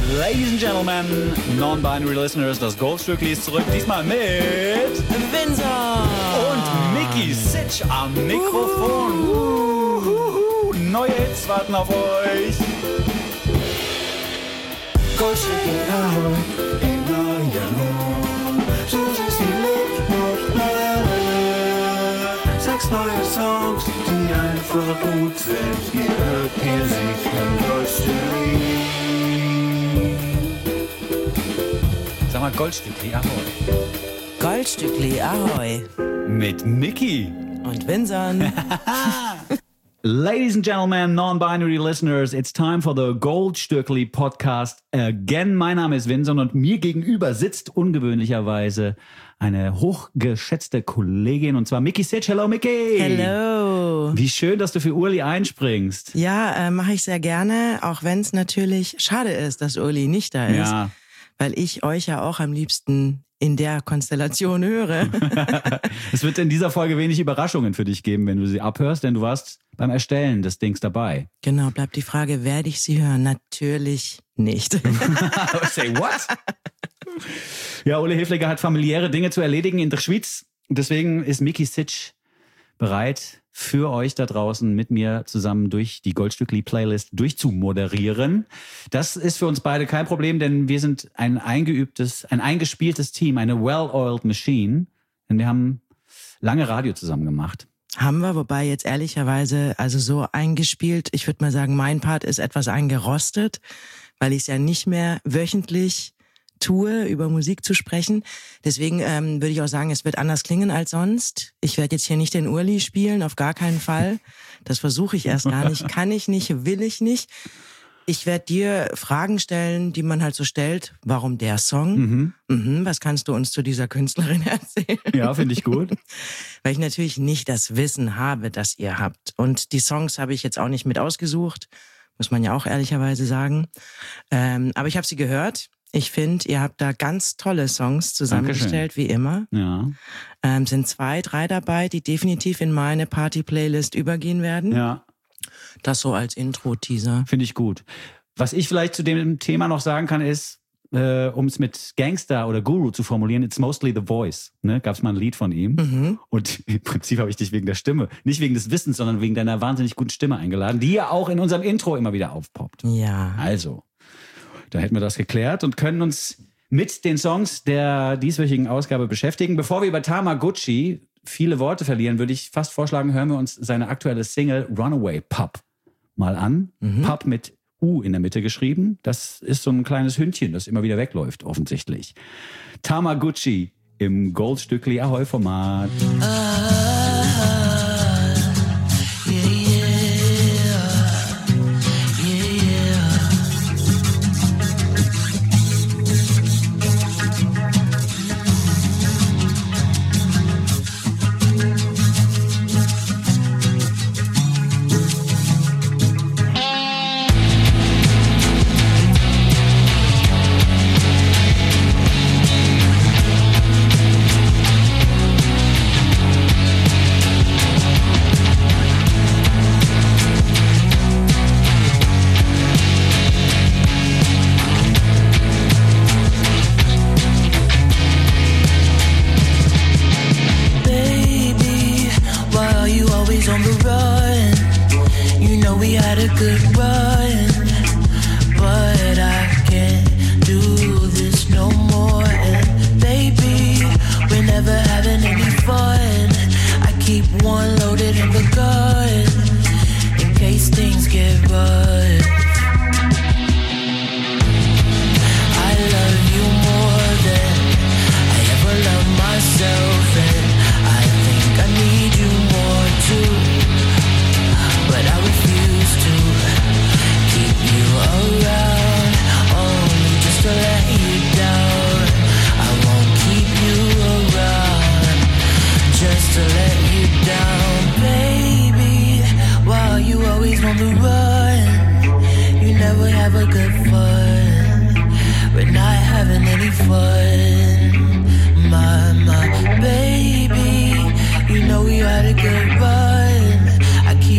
Ladies and Gentlemen, Non-Binary Listeners, das Goldstückli ist zurück, diesmal mit Vincent und Mickey Sitch am Mikrofon. Neue Hits warten auf euch. Goldstückli Ahoi, immer Januar, so sind sie nicht mehr. 6 neue Songs, die einfach gut sind. Ihr hört hier sie im Goldstückli. Sag mal Goldstückli Ahoi. Goldstückli Ahoi. Mit Mickey. Und Vincent. Ladies and gentlemen, non-binary listeners, it's time for the Goldstückli podcast again. Mein Name ist Vincent und mir gegenüber sitzt ungewöhnlicherweise eine hochgeschätzte Kollegin, und zwar Mickey Sitch. Hello, Mickey. Hello. Wie schön, dass du für Uli einspringst. Ja, mache ich sehr gerne, auch wenn es natürlich schade ist, dass Uli nicht da ist. Ja. Weil ich euch ja auch am liebsten in der Konstellation höre. Es wird in dieser Folge wenig Überraschungen für dich geben, wenn du sie abhörst, denn du warst beim Erstellen des Dings dabei. Genau, bleibt die Frage, werde ich sie hören? Natürlich nicht. Say what? Ja, Uli Hilfliger hat familiäre Dinge zu erledigen in der Schweiz. Deswegen ist Mickey Sitch bereit, für euch da draußen mit mir zusammen durch die Goldstückli-Playlist durchzumoderieren. Das ist für uns beide kein Problem, denn wir sind ein eingespieltes Team, eine well-oiled machine. Denn wir haben lange Radio zusammen gemacht. Haben wir, wobei jetzt ehrlicherweise, also so eingespielt, ich würde mal sagen, mein Part ist etwas eingerostet, weil ich es ja nicht mehr wöchentlich tue, über Musik zu sprechen. Deswegen würde ich auch sagen, es wird anders klingen als sonst. Ich werde jetzt hier nicht den Uli spielen, auf gar keinen Fall. Das versuche ich erst gar nicht. Kann ich nicht, will ich nicht. Ich werde dir Fragen stellen, die man halt so stellt. Warum der Song? Was kannst du uns zu dieser Künstlerin erzählen? Ja, finde ich gut. Weil ich natürlich nicht das Wissen habe, das ihr habt. Und die Songs habe ich jetzt auch nicht mit ausgesucht. Muss man ja auch ehrlicherweise sagen. Aber ich habe sie gehört. Ich finde, ihr habt da ganz tolle Songs zusammengestellt, wie immer. Ja. Sind 2, 3 dabei, die definitiv in meine Party-Playlist übergehen werden. Ja. Das so als Intro-Teaser. Finde ich gut. Was ich vielleicht zu dem Thema noch sagen kann, ist, um es mit Gangster oder Guru zu formulieren, it's mostly the voice. Ne? Gab es mal ein Lied von ihm. Und im Prinzip habe ich dich wegen der Stimme, nicht wegen des Wissens, sondern wegen deiner wahnsinnig guten Stimme eingeladen, die ja auch in unserem Intro immer wieder aufpoppt. Ja. Also, da hätten wir das geklärt und können uns mit den Songs der dieswöchigen Ausgabe beschäftigen. Bevor wir über Tamagotchi viele Worte verlieren, würde ich fast vorschlagen, hören wir uns seine aktuelle Single Runaway Pup mal an. Pup mit U in der Mitte geschrieben. Das ist so ein kleines Hündchen, das immer wieder wegläuft, offensichtlich. Tamagotchi im Goldstückli Ahoi Format.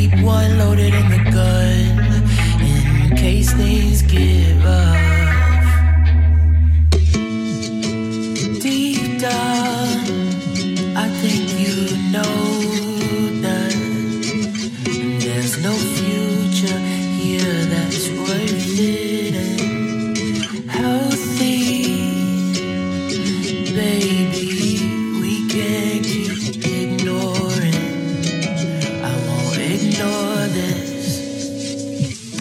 Loaded in the gun in case things get rough. that's worth it and healthy. Baby, we can't keep ignoring. I won't ignore this.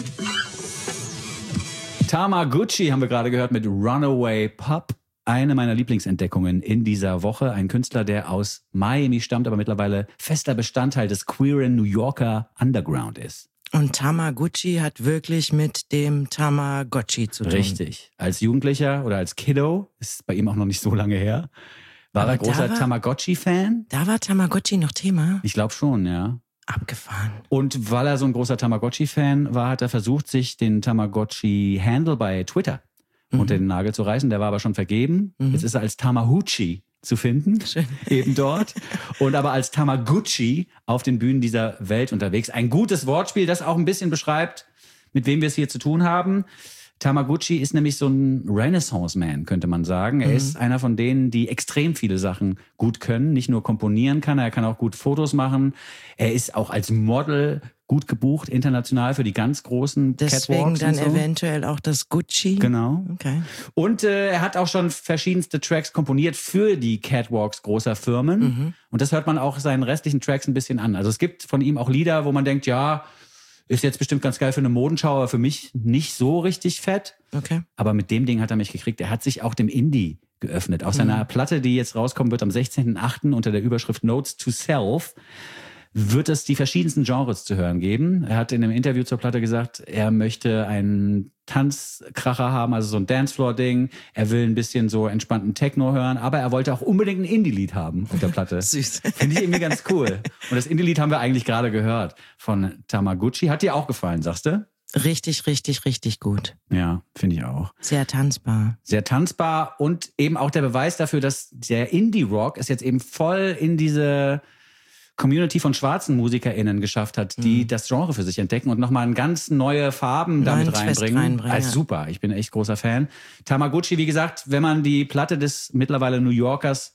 Tamagotchi haben wir gerade gehört mit Runaway Pup. Eine meiner Lieblingsentdeckungen in dieser Woche. Ein Künstler, der aus Miami stammt, aber mittlerweile fester Bestandteil des queeren New Yorker Underground ist. Und Tamagotchi hat wirklich mit dem Tamagotchi zu tun. Richtig. Als Jugendlicher oder als Kiddo, ist bei ihm auch noch nicht so lange her, war er großer Tamagotchi-Fan. Da war Tamagotchi noch Thema? Ich glaube schon, ja. Abgefahren. Und weil er so ein großer Tamagotchi-Fan war, hat er versucht, sich den Tamagotchi-Handle bei Twitter unter den Nagel zu reißen. Der war aber schon vergeben. Jetzt ist er als Tamagotchi zu finden, eben dort. Und aber als Tamagotchi auf den Bühnen dieser Welt unterwegs. Ein gutes Wortspiel, das auch ein bisschen beschreibt, mit wem wir es hier zu tun haben. Tamagotchi ist nämlich so ein Renaissance-Man, könnte man sagen. Er ist einer von denen, die extrem viele Sachen gut können. Nicht nur komponieren kann, er kann auch gut Fotos machen. Er ist auch als Model gut gebucht, international für die ganz großen Catwalks. Deswegen dann und so. eventuell auch das Gucci. Genau. Okay. Und er hat auch schon verschiedenste Tracks komponiert für die Catwalks großer Firmen. Und das hört man auch seinen restlichen Tracks ein bisschen an. Also es gibt von ihm auch Lieder, wo man denkt, ja, ist jetzt bestimmt ganz geil für eine Modenschau, aber für mich nicht so richtig fett. Okay. Aber mit dem Ding hat er mich gekriegt. Er hat sich auch dem Indie geöffnet. Auf seiner Platte, die jetzt rauskommen wird am 16.08. unter der Überschrift Notes to Self, wird es die verschiedensten Genres zu hören geben. Er hat in einem Interview zur Platte gesagt, er möchte einen Tanzkracher haben, also so ein Dancefloor-Ding. Er will ein bisschen so entspannten Techno hören, aber er wollte auch unbedingt ein Indie-Lied haben auf der Platte. Süß. Finde ich irgendwie ganz cool. Und das Indie-Lied haben wir eigentlich gerade gehört von Tamagotchi. Hat dir auch gefallen, sagst du? Richtig, richtig, richtig gut. Ja, finde ich auch. Sehr tanzbar. Sehr tanzbar und eben auch der Beweis dafür, dass der Indie-Rock es jetzt eben voll in diese Community von schwarzen MusikerInnen geschafft hat, die das Genre für sich entdecken und nochmal ganz neue Farben damit reinbringen. Also super, ich bin echt großer Fan. Tamagotchi, wie gesagt, wenn man die Platte des mittlerweile New Yorkers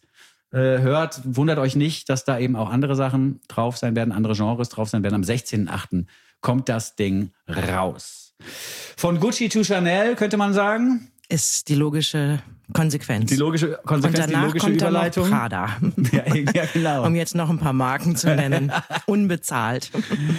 hört, wundert euch nicht, dass da eben auch andere Sachen drauf sein werden, andere Genres drauf sein werden. Am 16.08. kommt das Ding raus. Von Gucci to Chanel, könnte man sagen. Ist die logische Konsequenz. Die logische Konsequenz, und danach die logische kommt Überleitung. Dann noch Prada. Ja, genau. Um jetzt noch ein paar Marken zu nennen. Unbezahlt.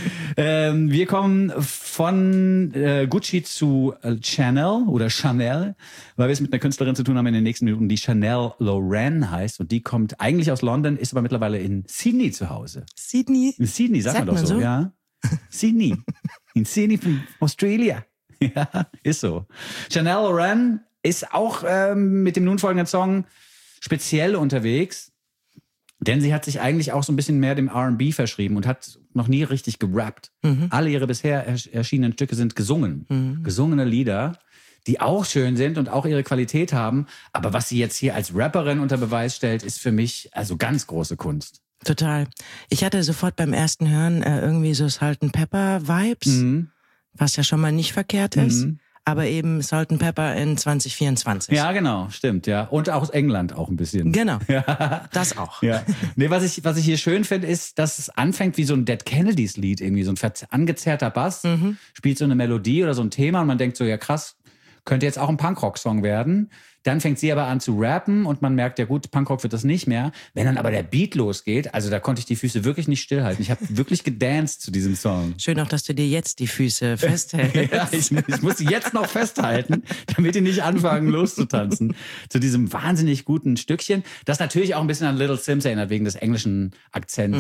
Wir kommen von Gucci zu Chanel oder Chanel, weil wir es mit einer Künstlerin zu tun haben in den nächsten Minuten, die Chanel Loren heißt. Und die kommt eigentlich aus London, ist aber mittlerweile in Sydney zu Hause. Sydney? In Sydney, sagt man doch so, ja. Sydney. In Sydney von Australia. Ja, ist so. Chanel Loren ist auch mit dem nun folgenden Song speziell unterwegs, denn sie hat sich eigentlich auch so ein bisschen mehr dem R&B verschrieben und hat noch nie richtig gerappt. Alle ihre bisher erschienenen Stücke sind gesungen. Gesungene Lieder, die auch schön sind und auch ihre Qualität haben. Aber was sie jetzt hier als Rapperin unter Beweis stellt, ist für mich also ganz große Kunst. Total. Ich hatte sofort beim ersten Hören irgendwie so Salt and Pepper Vibes, was ja schon mal nicht verkehrt ist. Aber eben Salt and Pepper in 2024. Ja, genau, stimmt, ja. Und auch aus England auch ein bisschen. Genau, ja. Das auch. Ja. Nee, was ich hier schön finde, ist, dass es anfängt wie so ein Dead Kennedys Lied, irgendwie so ein angezerrter Bass, spielt so eine Melodie oder so ein Thema und man denkt so, ja krass, könnte jetzt auch ein Punkrock-Song werden. Dann fängt sie aber an zu rappen und man merkt, ja gut, Punkrock wird das nicht mehr. Wenn dann aber der Beat losgeht, also da konnte ich die Füße wirklich nicht stillhalten. Ich habe wirklich gedanced zu diesem Song. Schön auch, dass du dir jetzt die Füße festhältst. Ja, ich muss sie jetzt noch festhalten, damit die nicht anfangen loszutanzen. Zu diesem wahnsinnig guten Stückchen, das natürlich auch ein bisschen an Little Sims erinnert, wegen des englischen Akzents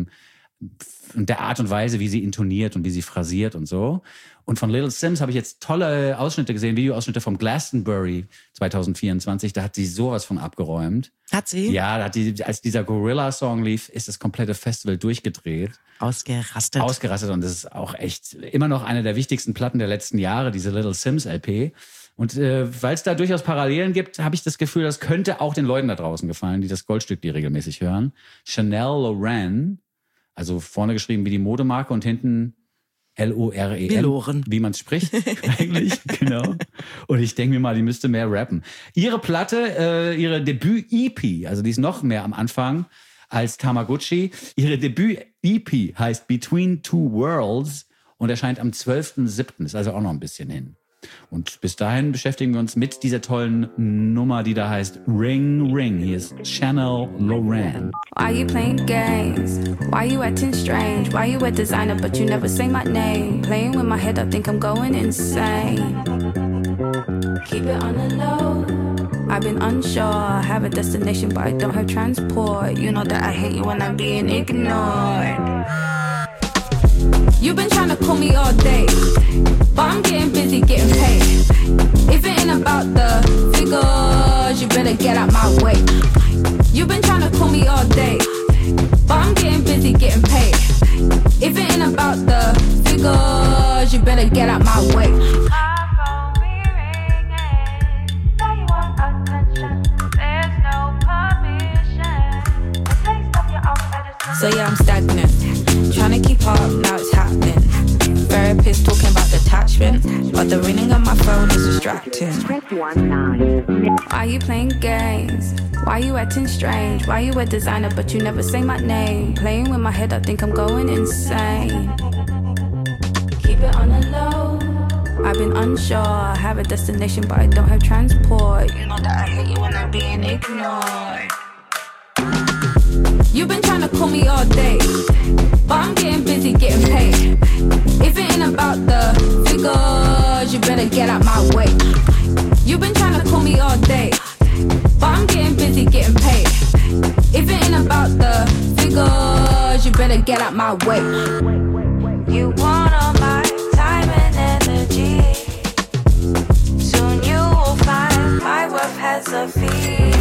und der Art und Weise, wie sie intoniert und wie sie phrasiert und so. Und von Little Sims habe ich jetzt tolle Ausschnitte gesehen, Videoausschnitte vom Glastonbury 2024. Da hat sie sowas von abgeräumt. Hat sie? Ja, da hat die, als dieser Gorilla-Song lief, ist das komplette Festival durchgedreht. Ausgerastet. Und das ist auch echt immer noch eine der wichtigsten Platten der letzten Jahre, diese Little Sims LP. Und weil es da durchaus Parallelen gibt, habe ich das Gefühl, das könnte auch den Leuten da draußen gefallen, die das Goldstück, die regelmäßig hören. Chanel Loren, also vorne geschrieben wie die Modemarke und hinten L-O-R-E-N, wie man es spricht eigentlich, genau. Und ich denke mir mal, die müsste mehr rappen. Ihre Platte, ihre Debüt-EP, also die ist noch mehr am Anfang als Tamagotchi. Ihre Debüt-EP heißt Between Two Worlds und erscheint am 12.07., ist also auch noch ein bisschen hin. Und bis dahin beschäftigen wir uns mit dieser tollen Nummer, die da heißt Ring Ring. Hier ist Chanel Loren. Why you playing games? Why you acting strange? Why you a designer but you never say my name? Playing with my head, I think I'm going insane. Keep it on the low. I've been unsure, I have a destination but I don't have transport. You know that I hate you when I'm being ignored. You've been trying to call me all day, but I'm getting busy getting paid. If it ain't about the figures, you better get out my way. You've been trying to call me all day, but I'm getting busy getting paid. If it ain't about the figures, you better get out my way. So yeah, I'm stagnant, trying to keep up, now it's happening. Therapist talking about detachment, but the ringing on my phone is distracting. Why you playing games? Why you acting strange? Why you a designer but you never say my name? Playing with my head, I think I'm going insane. Keep it on the low. I've been unsure, I have a destination but I don't have transport. You know that I hate you when I'm being ignored. You've been trying to call me all day, but I'm getting busy getting paid. If it ain't about the figures, you better get out my way. You've been trying to call me all day, but I'm getting busy getting paid. If it ain't about the figures, you better get out my way. You want all my time and energy. Soon you will find my worth has a fee.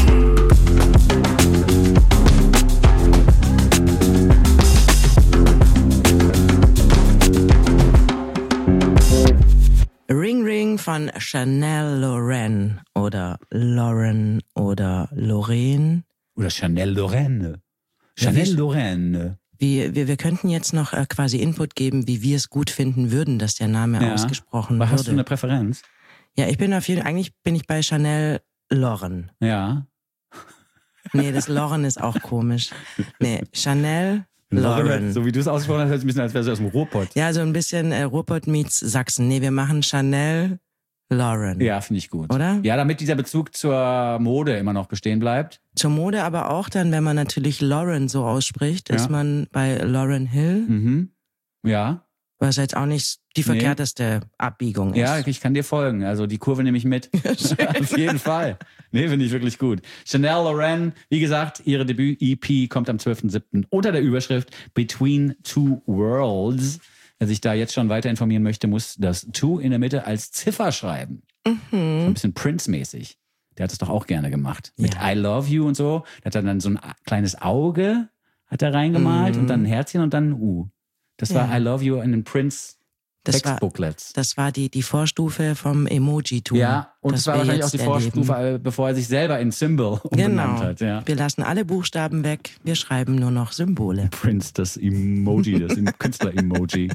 Ring Ring von Chanel Loren oder Lauren oder Lorraine. Oder Chanel Lorraine. Chanel Lorraine. Wir könnten jetzt noch quasi Input geben, wie wir es gut finden würden, dass der Name ausgesprochen Aber würde. hast du eine Präferenz? Ja, eigentlich bin ich bei Chanel Loren. Ja. Nee, das Loren ist auch komisch. Nee, Chanel Loren. So wie du es ausgesprochen hast, hört es ein bisschen, als wärst du aus dem Ruhrpott. Ja, so ein bisschen Ruhrpott meets Sachsen. Nee, wir machen Chanel Loren. Ja, finde ich gut. Oder? Ja, damit dieser Bezug zur Mode immer noch bestehen bleibt. Zur Mode aber auch dann, wenn man natürlich Lauren so ausspricht, ist man bei Lauryn Hill. Mhm. Ja. Was jetzt auch nicht die verkehrteste Abbiegung ist. Ja, ich kann dir folgen. Also die Kurve nehme ich mit. Auf jeden Fall. Nee, finde ich wirklich gut. Chanel Loren, wie gesagt, ihre Debüt-EP kommt am 12.07. unter der Überschrift Between Two Worlds. Wer sich da jetzt schon weiter informieren möchte, muss das Two in der Mitte als Ziffer schreiben. So ein bisschen Prince-mäßig. Der hat es doch auch gerne gemacht. Mit I Love You und so. Da hat er dann so ein kleines Auge hat er reingemalt und dann ein Herzchen und dann ein U. Das war I Love You in den Prince-Textbooklets. Das war die Vorstufe vom Emoji-Tool. Ja, und das war wahrscheinlich auch die Vorstufe, bevor er sich selber in Symbol umbenannt hat. Ja. Wir lassen alle Buchstaben weg, wir schreiben nur noch Symbole. Prince, das Emoji, das Künstler-Emoji.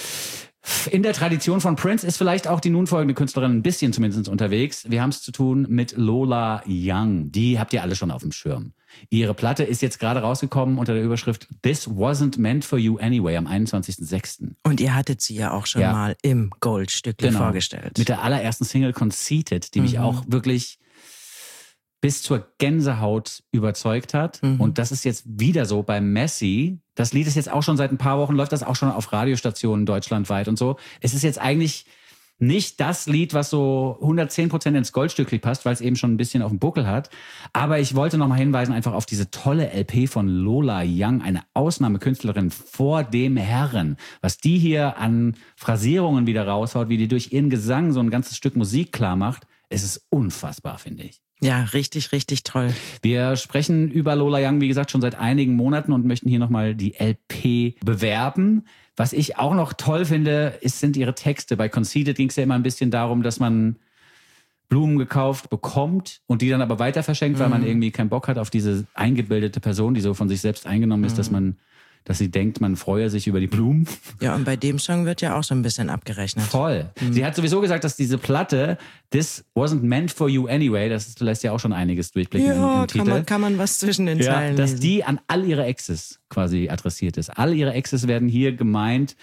In der Tradition von Prince ist vielleicht auch die nun folgende Künstlerin ein bisschen zumindest unterwegs. Wir haben es zu tun mit Lola Young. Die habt ihr alle schon auf dem Schirm. Ihre Platte ist jetzt gerade rausgekommen unter der Überschrift This Wasn't Meant for You Anyway am 21.06. Und ihr hattet sie ja auch schon mal im Goldstückli vorgestellt. Mit der allerersten Single Conceited, die mich auch wirklich bis zur Gänsehaut überzeugt hat. Und das ist jetzt wieder so bei Messi. Das Lied ist jetzt auch schon seit ein paar Wochen, läuft das auch schon auf Radiostationen deutschlandweit und so. Es ist jetzt eigentlich nicht das Lied, was so 110% ins Goldstückli passt, weil es eben schon ein bisschen auf dem Buckel hat. Aber ich wollte noch mal hinweisen einfach auf diese tolle LP von Lola Young, eine Ausnahmekünstlerin vor dem Herren. Was die hier an Phrasierungen wieder raushaut, wie die durch ihren Gesang so ein ganzes Stück Musik klar macht, es ist unfassbar, finde ich. Ja, richtig, richtig toll. Wir sprechen über Lola Young, wie gesagt, schon seit einigen Monaten und möchten hier nochmal die LP bewerben. Was ich auch noch toll finde, sind ihre Texte. Bei Conceited ging es ja immer ein bisschen darum, dass man Blumen gekauft bekommt und die dann aber weiter verschenkt, weil man irgendwie keinen Bock hat auf diese eingebildete Person, die so von sich selbst eingenommen ist, dass sie denkt, man freue sich über die Blumen. Ja, und bei dem Song wird ja auch so ein bisschen abgerechnet. Voll. Sie hat sowieso gesagt, dass diese Platte This Wasn't Meant for You Anyway, das lässt ja auch schon einiges durchblicken im Titel. Kann man was zwischen den Zeilen dass lesen. die an all ihre Exes quasi adressiert ist. All ihre Exes werden hier gemeint.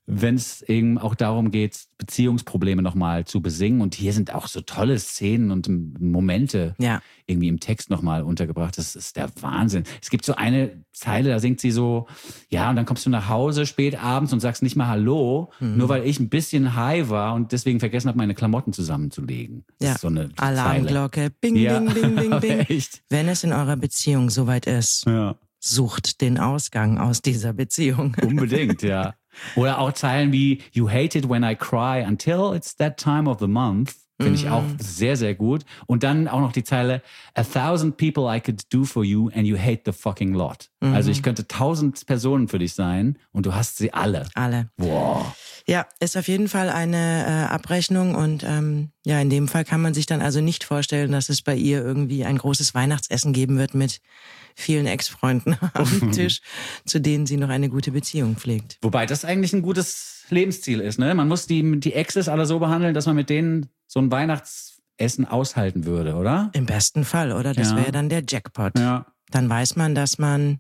wenn es eben auch darum geht, Beziehungsprobleme nochmal zu besingen. Und hier sind auch so tolle Szenen und Momente irgendwie im Text nochmal untergebracht. Das ist der Wahnsinn. Es gibt so eine Zeile, da singt sie so, ja, und dann kommst du nach Hause spät abends und sagst nicht mal Hallo, nur weil ich ein bisschen high war und deswegen vergessen habe, meine Klamotten zusammenzulegen. Das ist so eine Alarmglocke, bing, bing, bing, bing, bing. Echt? Wenn es in eurer Beziehung soweit ist, sucht den Ausgang aus dieser Beziehung. Unbedingt, ja. Oder auch Zeilen wie You hate it when I cry until it's that time of the month. Finde ich auch sehr, sehr gut. Und dann auch noch die Zeile 1,000 people I could do for you and you hate the fucking lot. Also ich könnte 1000 Personen für dich sein und du hast sie alle. Alle. Boah. Ja, ist auf jeden Fall eine Abrechnung und in dem Fall kann man sich dann also nicht vorstellen, dass es bei ihr irgendwie ein großes Weihnachtsessen geben wird mit vielen Ex-Freunden am Tisch, zu denen sie noch eine gute Beziehung pflegt. Wobei das eigentlich ein gutes Lebensziel ist, ne? Man muss die Exes alle so behandeln, dass man mit denen so ein Weihnachtsessen aushalten würde, oder? Im besten Fall, oder? Das wäre dann der Jackpot. Ja. Dann weiß man, dass man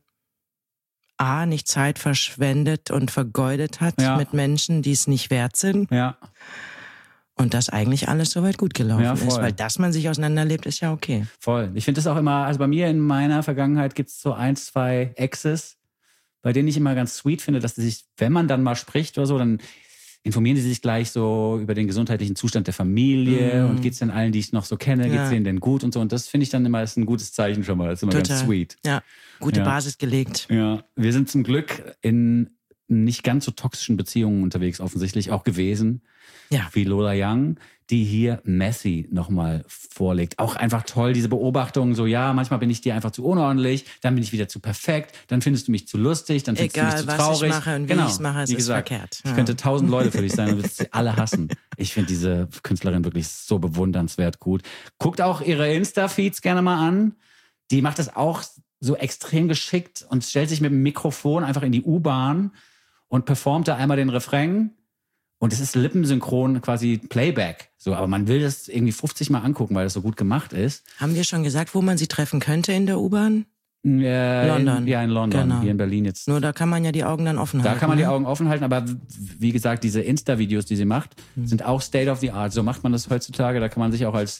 nicht Zeit verschwendet und vergeudet hat mit Menschen, die es nicht wert sind. Ja. Und dass eigentlich alles soweit gut gelaufen ist. Weil dass man sich auseinanderlebt, ist ja okay. Voll. Ich finde das auch immer, also bei mir in meiner Vergangenheit gibt es so 1, 2 Exes, bei denen ich immer ganz sweet finde, dass die sich, wenn man dann mal spricht oder so, dann informieren die sich gleich so über den gesundheitlichen Zustand der Familie und geht's denn allen, die ich noch so kenne, geht's denen denn gut und so. Und das finde ich dann immer ist ein gutes Zeichen schon mal. Das ist immer ganz sweet. Ja, gute Basis gelegt. Ja, wir sind zum Glück in nicht ganz so toxischen Beziehungen unterwegs offensichtlich auch gewesen. Ja. Wie Lola Young, die hier Messy nochmal vorlegt. Auch einfach toll, diese Beobachtung, so manchmal bin ich dir einfach zu unordentlich, dann bin ich wieder zu perfekt, dann findest du mich zu lustig, dann findest du mich zu traurig. Egal, was ich mache und wie ich es mache, es ist verkehrt. Ich könnte 1000 Leute für dich sein und würdest sie alle hassen. Ich finde diese Künstlerin wirklich so bewundernswert gut. Guckt auch ihre Insta-Feeds gerne mal an. Die macht das auch so extrem geschickt und stellt sich mit dem Mikrofon einfach in die U-Bahn und performt da einmal den Refrain. Und es ist lippensynchron quasi Playback. So, aber man will das irgendwie 50 Mal angucken, weil das so gut gemacht ist. Haben wir schon gesagt, wo man sie treffen könnte in der U-Bahn? London. In London, genau. Hier in Berlin jetzt. Nur da kann man ja die Augen dann offen halten. Da kann man die Augen offen halten, aber wie gesagt, diese Insta-Videos, die sie macht, sind auch State of the Art. So macht man das heutzutage. Da kann man sich auch als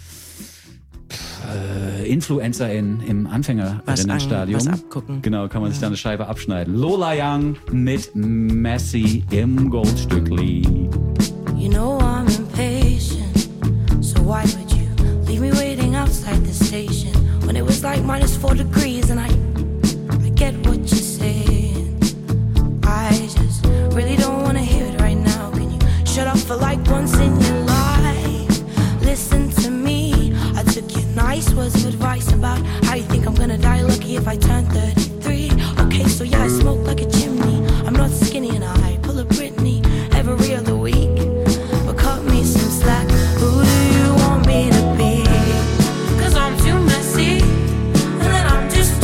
Influencerin im Anfängerinnenstadium was abgucken. Genau, kann man sich da eine Scheibe abschneiden. Lola Young mit Messy im Goldstückli. You know I'm impatient, so why would you leave me waiting outside the station when it was like -4 degrees and I get what you're saying. I just really don't wanna hear it right now. Can you shut up for like once in your life? Listen to me. I took your nice words of advice about how you think I'm gonna die lucky if I turn 33. Okay, so yeah, I smoke like a chimney. I'm not skinny and I pull a Britney every other week. But cut me some slack. Who do you want me to be? 'Cause I'm too messy and then I'm just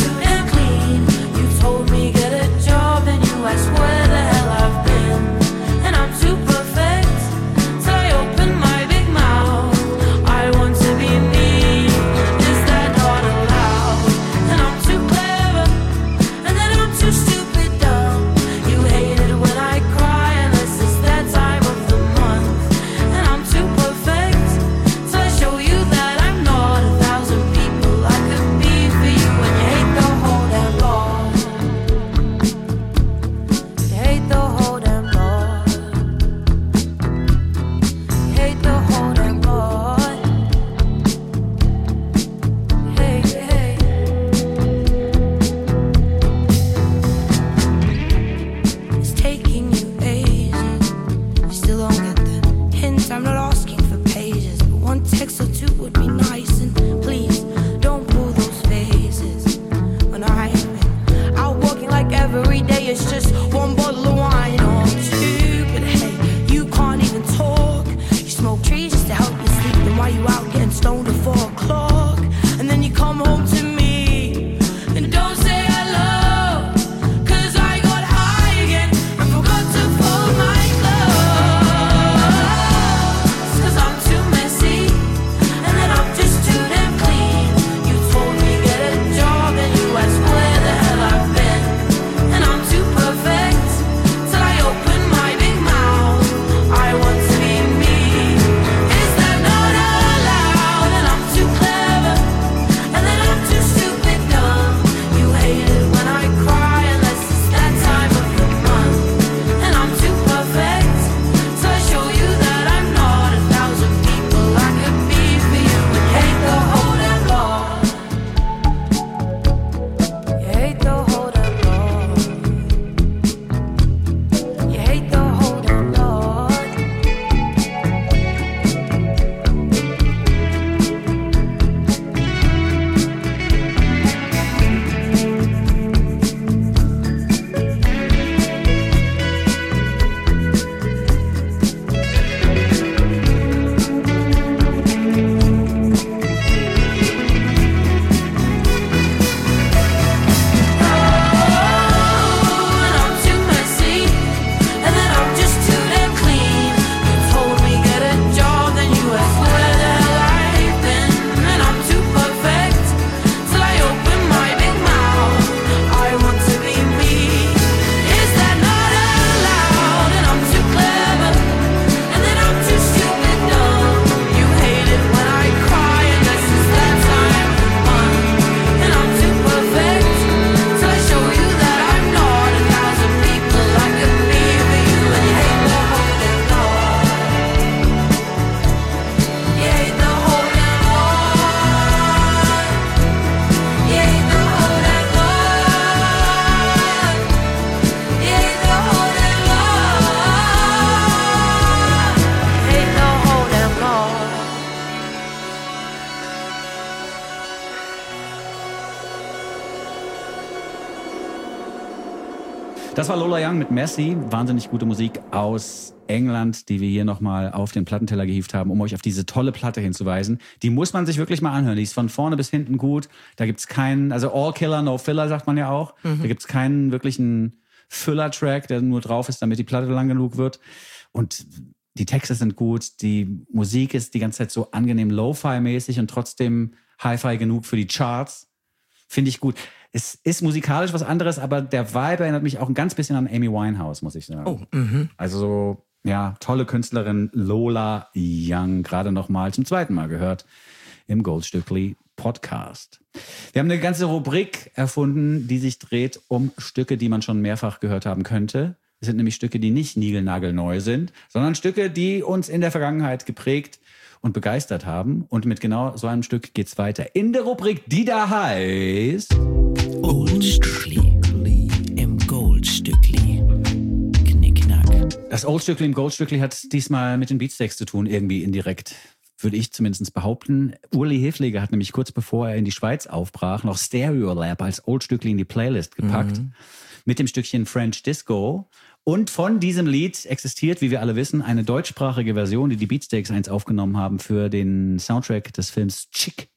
Das war Lola Young mit Messy. Wahnsinnig gute Musik aus England, die wir hier nochmal auf den Plattenteller gehievt haben, um euch auf diese tolle Platte hinzuweisen. Die muss man sich wirklich mal anhören. Die ist von vorne bis hinten gut. Da gibt's keinen, also All Killer, No Filler, sagt man ja auch. Da gibt's keinen wirklichen Filler-Track, der nur drauf ist, damit die Platte lang genug wird. Und die Texte sind gut. Die Musik ist die ganze Zeit so angenehm Lo-Fi-mäßig und trotzdem Hi-Fi genug für die Charts. Finde ich gut. Es ist musikalisch was anderes, aber der Vibe erinnert mich auch ein ganz bisschen an Amy Winehouse, muss ich sagen. Oh, also so, ja, tolle Künstlerin Lola Young, gerade noch mal zum zweiten Mal gehört im Goldstückli Podcast. Wir haben eine ganze Rubrik erfunden, die sich dreht um Stücke, die man schon mehrfach gehört haben könnte. Es sind nämlich Stücke, die nicht niegelnagelneu sind, sondern Stücke, die uns in der Vergangenheit geprägt und begeistert haben. Und mit genau so einem Stück geht's weiter in der Rubrik, die da heißt Oldstückli im Goldstückli. Knickknack. Das Oldstückli im Goldstückli hat diesmal mit den Beatsteaks zu tun, irgendwie indirekt. Würde ich zumindest behaupten. Uli Hefliger hat nämlich kurz bevor er in die Schweiz aufbrach, noch Stereolab als Oldstückli in die Playlist gepackt. Mit dem Stückchen French Disco. Und von diesem Lied existiert, wie wir alle wissen, eine deutschsprachige Version, die Beatsteaks einst aufgenommen haben für den Soundtrack des Films Chick.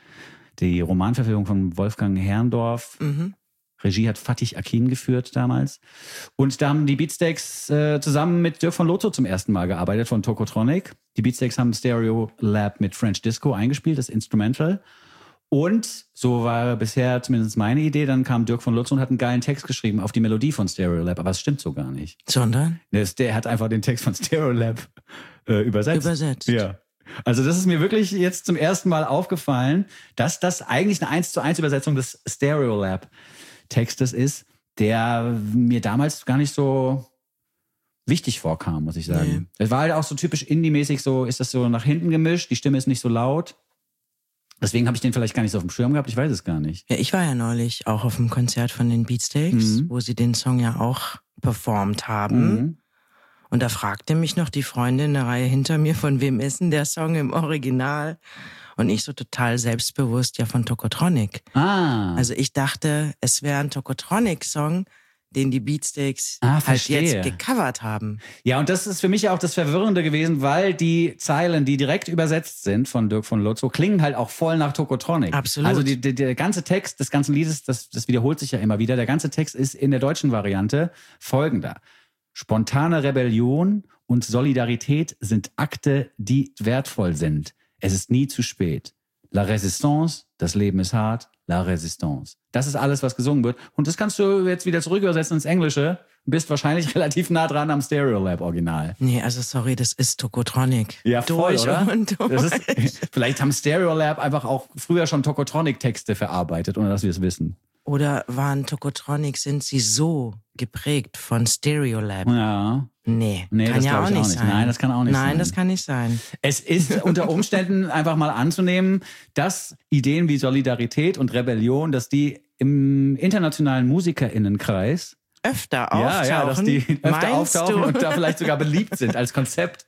Die Romanverfilmung von Wolfgang Herrndorff. Regie hat Fatih Akin geführt damals. Und da haben die Beatsteaks zusammen mit Dirk von Lotso zum ersten Mal gearbeitet von Tokotronic. Die Beatsteaks haben Stereo Lab mit French Disco eingespielt, das Instrumental. Und so war bisher zumindest meine Idee, dann kam Dirk von Lotso und hat einen geilen Text geschrieben auf die Melodie von Stereolab, aber es stimmt so gar nicht. Sondern? Der hat einfach den Text von Stereolab übersetzt. Ja. Also das ist mir wirklich jetzt zum ersten Mal aufgefallen, dass das eigentlich eine 1:1 Übersetzung des Stereolab-Textes ist, der mir damals gar nicht so wichtig vorkam, muss ich sagen. Es war halt auch so typisch Indie-mäßig, so ist das so nach hinten gemischt, die Stimme ist nicht so laut. Deswegen habe ich den vielleicht gar nicht so auf dem Schirm gehabt, ich weiß es gar nicht. Ja, ich war ja neulich auch auf dem Konzert von den Beatsteaks, wo sie den Song ja auch performt haben. Und da fragte mich noch die Freundin in der Reihe hinter mir, von wem ist denn der Song im Original? Und ich so total selbstbewusst, ja, von Tokotronic. Also ich dachte, es wäre ein Tokotronic-Song, den die Beatsteaks halt jetzt gecovert haben. Ja, und das ist für mich auch das Verwirrende gewesen, weil die Zeilen, die direkt übersetzt sind von Dirk von Lotso, klingen halt auch voll nach Tokotronic. Absolut. Also der ganze Text des ganzen Liedes, das wiederholt sich ja immer wieder, der ganze Text ist in der deutschen Variante folgender. Spontane Rebellion und Solidarität sind Akte, die wertvoll sind. Es ist nie zu spät. La Résistance, das Leben ist hart, la Résistance. Das ist alles, was gesungen wird. Und das kannst du jetzt wieder zurück übersetzen ins Englische. Du bist wahrscheinlich relativ nah dran am Stereolab-Original. Nee, also sorry, das ist Tokotronic. Ja, voll, durch oder? Und durch. Vielleicht haben Stereolab einfach auch früher schon Tokotronic-Texte verarbeitet, ohne dass wir es wissen. Oder sind sie so geprägt von Stereolab? Ja. Nee, das kann ja auch nicht sein. Nein, das kann auch nicht sein. Nein, das kann nicht sein. Es ist unter Umständen einfach mal anzunehmen, dass Ideen wie Solidarität und Rebellion, dass die im internationalen MusikerInnenkreis öfter auftauchen. Ja, dass die öfter Meinst auftauchen du? und da vielleicht sogar beliebt sind als Konzept.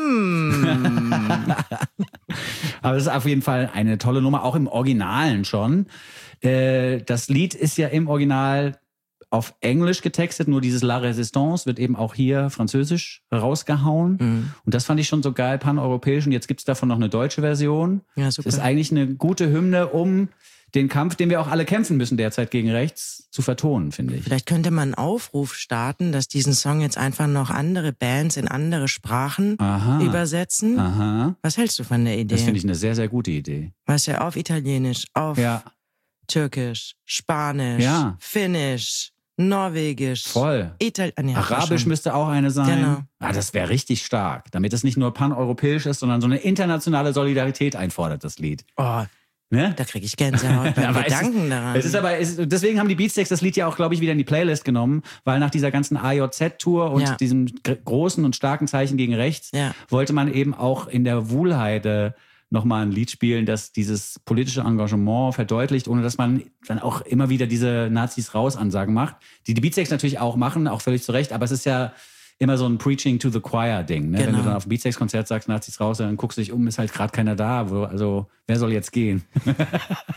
Aber es ist auf jeden Fall eine tolle Nummer, auch im Originalen schon. Das Lied ist ja im Original auf Englisch getextet, nur dieses La Résistance wird eben auch hier französisch rausgehauen. Und das fand ich schon so geil, paneuropäisch. Und jetzt gibt's davon noch eine deutsche Version. Ja, super. Das ist eigentlich eine gute Hymne, um den Kampf, den wir auch alle kämpfen müssen derzeit gegen rechts, zu vertonen, finde ich. Vielleicht könnte man einen Aufruf starten, dass diesen Song jetzt einfach noch andere Bands in andere Sprachen übersetzen. Was hältst du von der Idee? Das finde ich eine sehr, sehr gute Idee. Weißt du, auf Italienisch, auf Türkisch, Spanisch, Finnisch, Norwegisch. Voll. Arabisch müsste auch eine sein. Genau. Das wäre richtig stark. Damit es nicht nur paneuropäisch ist, sondern so eine internationale Solidarität einfordert, das Lied. Oh, ne? Da kriege ich Gänsehaut beim Gedanken daran. Deswegen haben die Beatsteaks das Lied ja auch, glaube ich, wieder in die Playlist genommen, weil nach dieser ganzen AJZ-Tour und diesem großen und starken Zeichen gegen rechts wollte man eben auch in der Wuhlheide nochmal ein Lied spielen, das dieses politische Engagement verdeutlicht, ohne dass man dann auch immer wieder diese Nazis-Raus-Ansagen macht, die Beatsteaks natürlich auch machen, auch völlig zu Recht, aber es ist ja immer so ein Preaching to the Choir-Ding. Ne? Genau. Wenn du dann auf dem Beatsteaks-Konzert sagst, Nazis raus, dann guckst du dich um, ist halt gerade keiner da. Also wer soll jetzt gehen?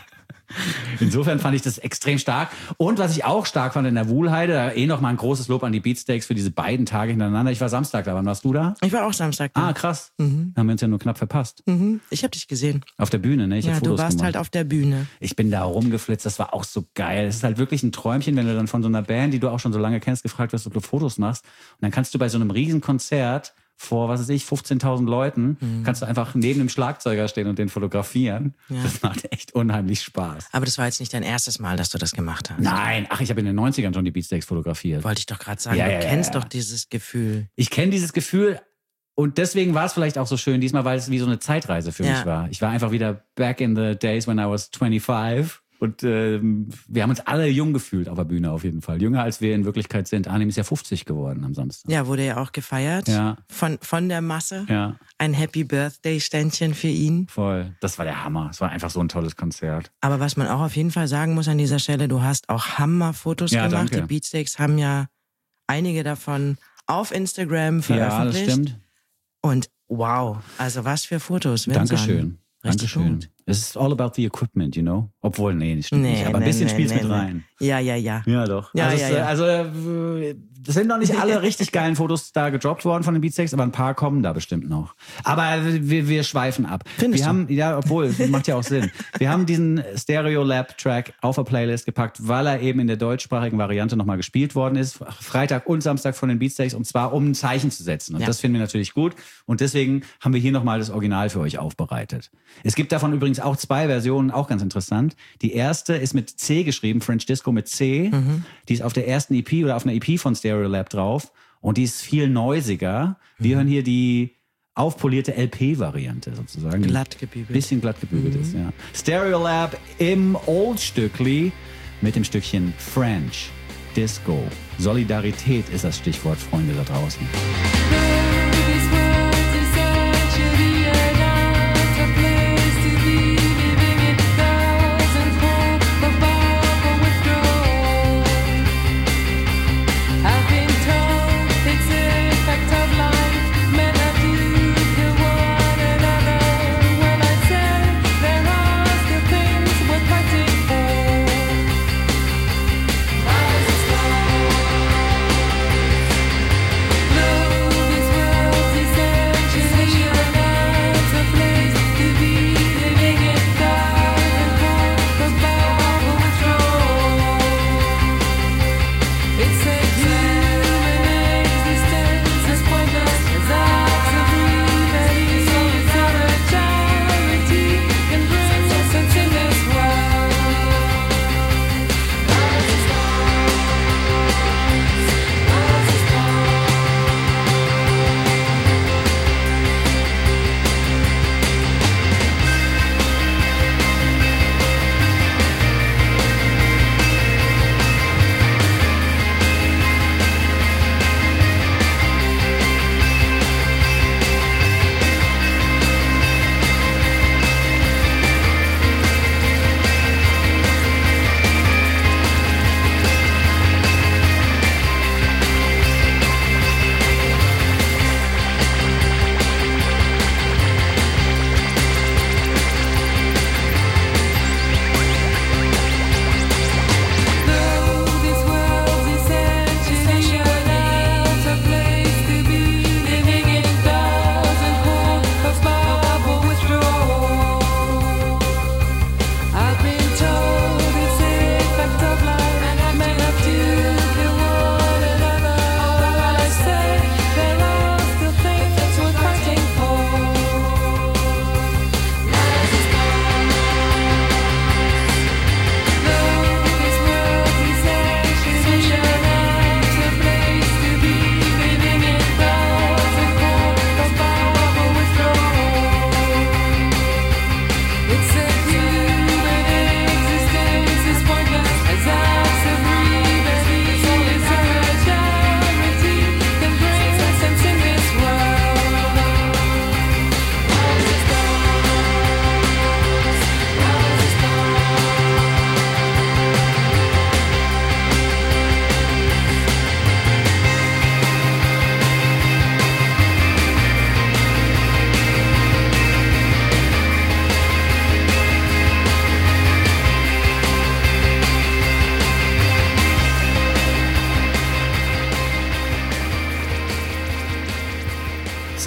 Insofern fand ich das extrem stark. Und was ich auch stark fand in der Wuhlheide, da nochmal ein großes Lob an die Beatsteaks für diese beiden Tage hintereinander. Ich war Samstag da. Wann warst du da? Ich war auch Samstag da. Ah, krass. Haben wir uns ja nur knapp verpasst. Ich habe dich gesehen. Auf der Bühne, ne? Ich hab Ja, Fotos du warst gemacht. halt auf der Bühne. Ich bin da rumgeflitzt, das war auch so geil. Es ist halt wirklich ein Träumchen, wenn du dann von so einer Band, die du auch schon so lange kennst, gefragt wirst, ob du Fotos machst. Und dann kannst du bei so einem riesen Konzert vor, 15.000 Leuten, kannst du einfach neben dem Schlagzeuger stehen und den fotografieren. Ja. Das macht echt unheimlich Spaß. Aber das war jetzt nicht dein erstes Mal, dass du das gemacht hast. Nein, ich habe in den 90ern schon die Beatsteaks fotografiert. Wollte ich doch gerade sagen, Ja, du ja, kennst ja. doch dieses Gefühl. Ich kenne dieses Gefühl und deswegen war es vielleicht auch so schön diesmal, weil es wie so eine Zeitreise für Ja. mich war. Ich war einfach wieder back in the days when I was 25 und wir haben uns alle jung gefühlt auf der Bühne auf jeden Fall. Jünger als wir in Wirklichkeit sind. Arnim ist ja 50 geworden am Samstag. Ja, wurde ja auch gefeiert Ja. von der Masse. Ja, Ein Happy Birthday-Ständchen für ihn. voll. Das war der Hammer. Es war einfach so ein tolles Konzert. Aber was man auch auf jeden Fall sagen muss an dieser Stelle, du hast auch Hammer-Fotos Ja, gemacht. danke. Die Beatsteaks haben ja einige davon auf Instagram Ja, das veröffentlicht. stimmt. Und wow, also was für Fotos. Vincent. Dankeschön. Richtig Dankeschön. gut. Es ist all about the equipment, you know? Obwohl, nee, stimmt Nee, nicht. Aber ein nee, bisschen nee, spielt's nee, mit nee. rein. Ja. Ja, doch. Ja, also, ja, ja. Das sind noch nicht alle richtig geilen Fotos da gedroppt worden von den Beatsteaks, aber ein paar kommen da bestimmt noch. Aber wir schweifen ab. Findest wir du? haben, ja, obwohl, macht ja auch Sinn. Wir haben diesen Stereo Lab Track auf der Playlist gepackt, weil er eben in der deutschsprachigen Variante nochmal gespielt worden ist. Freitag und Samstag von den Beatsteaks, und zwar um ein Zeichen zu setzen. Und Ja. das finden wir natürlich gut. Und deswegen haben wir hier nochmal das Original für euch aufbereitet. Es gibt davon übrigens auch 2 Versionen, auch ganz interessant. Die erste ist mit C geschrieben, French Disco mit C. Die ist auf der ersten EP oder auf einer EP von Stereo Lab drauf. Und die ist viel neusiger. Wir hören hier die aufpolierte LP-Variante sozusagen. die Glatt gebügelt. Bisschen glatt gebügelt ist, ja. Stereo Lab im Old-Stückli mit dem Stückchen French Disco. Solidarität ist das Stichwort, Freunde da draußen. Love is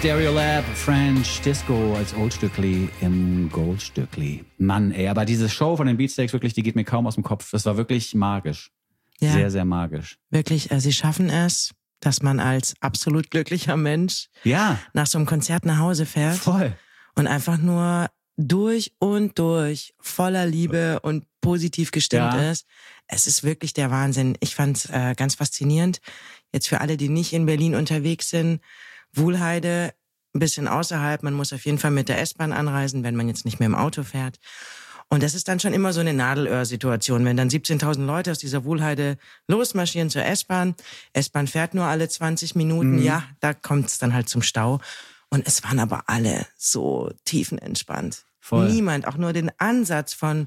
Stereolab, French Disco als Oldstückli im Goldstückli. Mann, ey, aber diese Show von den Beatsteaks wirklich, die geht mir kaum aus dem Kopf. Das war wirklich magisch. Ja. Sehr, sehr magisch. Wirklich, sie schaffen es, dass man als absolut glücklicher Mensch nach so einem Konzert nach Hause fährt. Voll. Und einfach nur durch und durch voller Liebe und positiv gestimmt ist. Es ist wirklich der Wahnsinn. Ich fand's ganz faszinierend. Jetzt für alle, die nicht in Berlin unterwegs sind, Wuhlheide, ein bisschen außerhalb. Man muss auf jeden Fall mit der S-Bahn anreisen, wenn man jetzt nicht mehr im Auto fährt. Und das ist dann schon immer so eine Nadelöhr-Situation, wenn dann 17.000 Leute aus dieser Wuhlheide losmarschieren zur S-Bahn. S-Bahn fährt nur alle 20 Minuten. Ja, da kommt's dann halt zum Stau. Und es waren aber alle so tiefenentspannt. Voll. Niemand, auch nur den Ansatz von,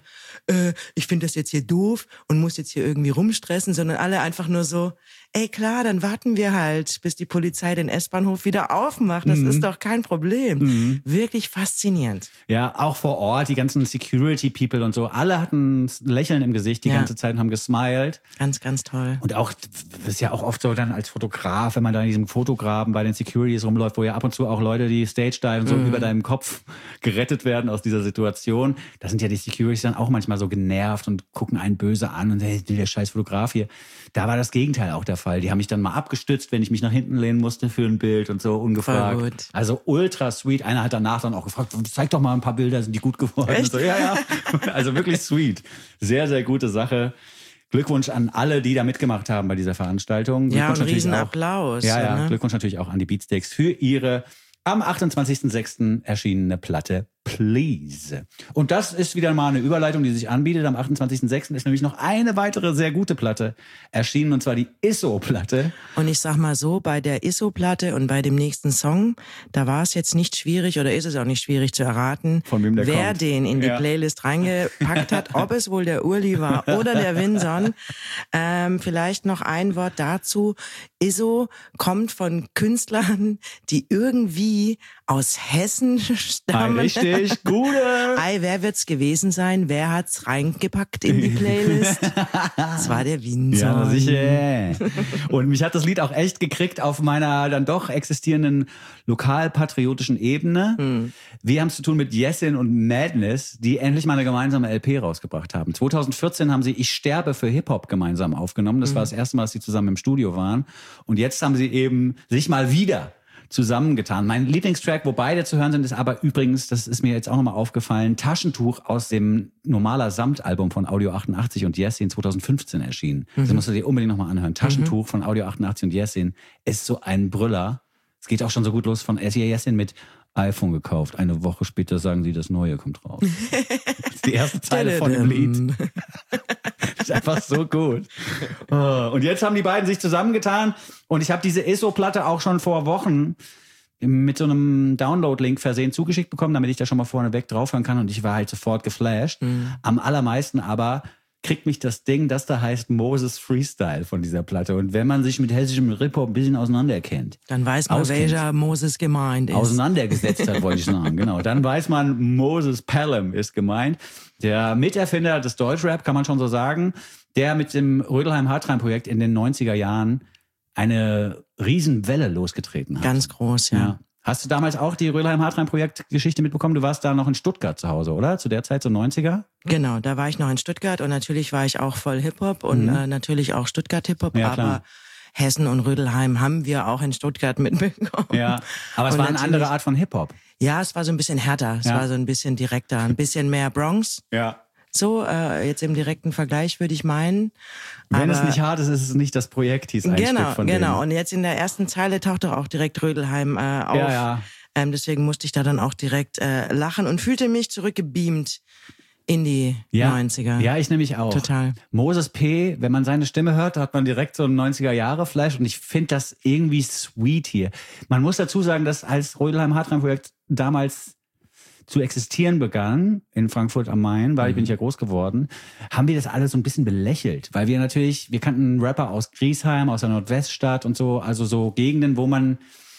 ich finde das jetzt hier doof und muss jetzt hier irgendwie rumstressen, sondern alle einfach nur so, ey klar, dann warten wir halt, bis die Polizei den S-Bahnhof wieder aufmacht. Das ist doch kein Problem. Wirklich faszinierend. Ja, auch vor Ort, die ganzen Security-People und so, alle hatten ein Lächeln im Gesicht die ganze Zeit und haben gesmiled. Ganz, ganz toll. Und auch, das ist ja auch oft so dann als Fotograf, wenn man da in diesem Fotograben bei den Securities rumläuft, wo ja ab und zu auch Leute, die Stage-Diven so über deinem Kopf gerettet werden aus dieser Situation. Da sind ja die Securities dann auch manchmal so genervt und gucken einen böse an und hey, der scheiß Fotograf hier. Da war das Gegenteil auch der Fall. Die haben mich dann mal abgestützt, wenn ich mich nach hinten lehnen musste für ein Bild und so, ungefragt. Voll gut. Also ultra sweet. Einer hat danach dann auch gefragt, zeig doch mal ein paar Bilder, sind die gut geworden? Echt? Und so, ja. Also wirklich sweet. Sehr, sehr gute Sache. Glückwunsch an alle, die da mitgemacht haben bei dieser Veranstaltung. Ja, und natürlich Riesenapplaus. Ja, Ne? Glückwunsch natürlich auch an die Beatsteaks für ihre am 28.06. erschienene Platte Please. Und das ist wieder mal eine Überleitung, die sich anbietet. Am 28.06. ist nämlich noch eine weitere sehr gute Platte erschienen, und zwar die Isso-Platte. Und ich sag mal so, bei der Isso-Platte und bei dem nächsten Song, da war es jetzt nicht schwierig oder ist es auch nicht schwierig zu erraten, von wem der wer kommt. den in die Playlist reingepackt hat, ob es wohl der Urli war oder der Winson. Vielleicht noch ein Wort dazu. Isso kommt von Künstlern, die irgendwie aus Hessen stammen. Richtig, gute. Ei, wer wird's gewesen sein? Wer hat's reingepackt in die Playlist? Das war der Winson. Ja, sicher. Und mich hat das Lied auch echt gekriegt auf meiner dann doch existierenden lokalpatriotischen Ebene. Wir haben es zu tun mit Jessin und Madness, die endlich mal eine gemeinsame LP rausgebracht haben. 2014 haben sie Ich sterbe für Hip-Hop gemeinsam aufgenommen. Das war das erste Mal, dass sie zusammen im Studio waren. Und jetzt haben sie eben sich mal wieder zusammengetan. Mein Lieblingstrack, wo beide zu hören sind, ist aber übrigens, das ist mir jetzt auch nochmal aufgefallen, Taschentuch aus dem Normaler Samt-Album von Audio 88 und Jessin 2015 erschienen. Das musst du dir unbedingt nochmal anhören. Taschentuch von Audio 88 und Jessin ist so ein Brüller. Es geht auch schon so gut los von Jessin mit iPhone gekauft. Eine Woche später sagen sie, das Neue kommt raus. Das ist die erste Zeile von dem Lied. Das ist einfach so gut. Und jetzt haben die beiden sich zusammengetan und ich habe diese Isso-Platte auch schon vor Wochen mit so einem Download-Link versehen zugeschickt bekommen, damit ich da schon mal vorneweg draufhören kann, und ich war halt sofort geflasht. Am allermeisten aber kriegt mich das Ding, das da heißt Moses Freestyle von dieser Platte. Und wenn man sich mit hessischem Hip-Hop ein bisschen auseinanderkennt, dann weiß man, welcher Moses gemeint ist. Auseinandergesetzt hat, wollte ich sagen, genau. Dann weiß man, Moses Pelham ist gemeint. Der Miterfinder des Deutschrap, kann man schon so sagen, der mit dem Rödelheim-Hartheim-Projekt in den 90er Jahren eine Riesenwelle losgetreten hat. Ganz groß, ja. Hast du damals auch die Rödelheim-Hartheim-Projekt-Geschichte mitbekommen? Du warst da noch in Stuttgart zu Hause, oder? Zu der Zeit, so 90er? Genau, da war ich noch in Stuttgart und natürlich war ich auch voll Hip-Hop und natürlich auch Stuttgart-Hip-Hop, Ja, aber klar. Hessen und Rödelheim haben wir auch in Stuttgart mitbekommen. Ja, aber es Und war eine natürlich- andere Art von Hip-Hop. Ja, es war so ein bisschen härter, es Ja. war so ein bisschen direkter, ein bisschen mehr Bronx. Ja. So, jetzt im direkten Vergleich würde ich meinen. Wenn aber es nicht hart ist, ist es nicht das Projekt, hieß ein Genau, Stück von genau. denen. Und jetzt in der ersten Zeile taucht doch auch direkt Rödelheim auf. Ja. Deswegen musste ich da dann auch direkt lachen und fühlte mich zurückgebeamt in die 90er. Ja, ich nämlich auch. Total. Moses P., wenn man seine Stimme hört, hat man direkt so ein 90er-Jahre-Flash, und ich finde das irgendwie sweet hier. Man muss dazu sagen, dass als Rödelheim-Hartheim-Projekt damals zu existieren begann in Frankfurt am Main, weil ich bin ich ja groß geworden, haben wir das alles so ein bisschen belächelt, weil wir kannten Rapper aus Griesheim, aus der Nordweststadt und so, also so Gegenden, wo man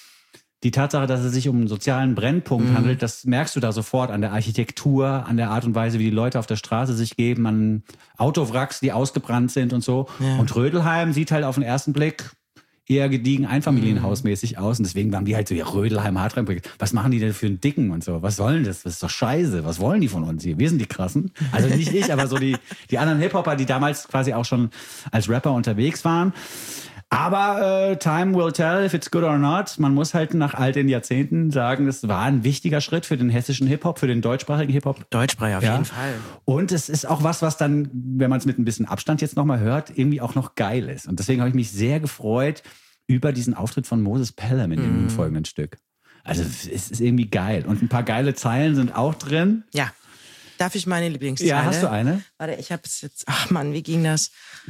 die Tatsache, dass es sich um einen sozialen Brennpunkt handelt, das merkst du da sofort an der Architektur, an der Art und Weise, wie die Leute auf der Straße sich geben, an Autowracks, die ausgebrannt sind und so. Ja. Und Rödelheim sieht halt auf den ersten Blick eher gediegen einfamilienhausmäßig aus. Und deswegen waren die halt so, ja, Rödelheim, Hartrein-Projekt. Was machen die denn für einen Dicken und so? Was sollen das? Das ist doch scheiße. Was wollen die von uns hier? Wir sind die Krassen. Also nicht ich, aber so die anderen Hip-Hopper, die damals quasi auch schon als Rapper unterwegs waren. Aber time will tell if it's good or not. Man muss halt nach all den Jahrzehnten sagen, das war ein wichtiger Schritt für den hessischen Hip-Hop, für den deutschsprachigen Hip-Hop. Deutschsprachig auf jeden Fall. Und es ist auch was dann, wenn man es mit ein bisschen Abstand jetzt nochmal hört, irgendwie auch noch geil ist. Und deswegen habe ich mich sehr gefreut über diesen Auftritt von Moses Pelham in dem folgenden Stück. Also es ist irgendwie geil. Und ein paar geile Zeilen sind auch drin. Ja. Darf ich meine Lieblingszeile? Ja, hast du eine? Warte, ich hab's jetzt. Ach Mann, wie ging das?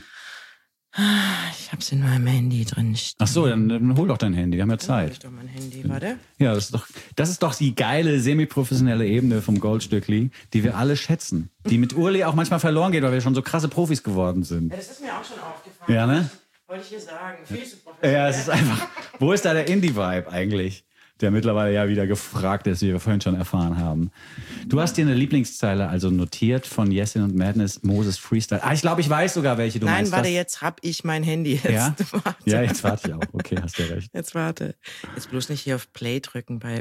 Ich hab's in meinem Handy drin stehen. Ach so, dann hol doch dein Handy, wir haben ja Zeit. Hol ich doch mein Handy, warte. Ja, das ist doch die geile, semi-professionelle Ebene vom Goldstückli, die wir alle schätzen. Die mit Urli auch manchmal verloren geht, weil wir schon so krasse Profis geworden sind. Ja, das ist mir auch schon aufgefallen. Ja, ne? Wollte ich hier sagen. Viel zu professionell. Ja, es ist einfach, wo ist da der Indie-Vibe eigentlich? Der mittlerweile ja wieder gefragt ist, wie wir vorhin schon erfahren haben. Du hast dir eine Lieblingszeile also notiert von Yesin und Madness, Moses Freestyle. Ich glaube, ich weiß sogar, welche du meinst. Nein, warte, jetzt hab ich mein Handy. Jetzt ja? Warte. Ja, jetzt warte ich auch. Okay, hast du ja recht. Jetzt warte. Jetzt bloß nicht hier auf Play drücken bei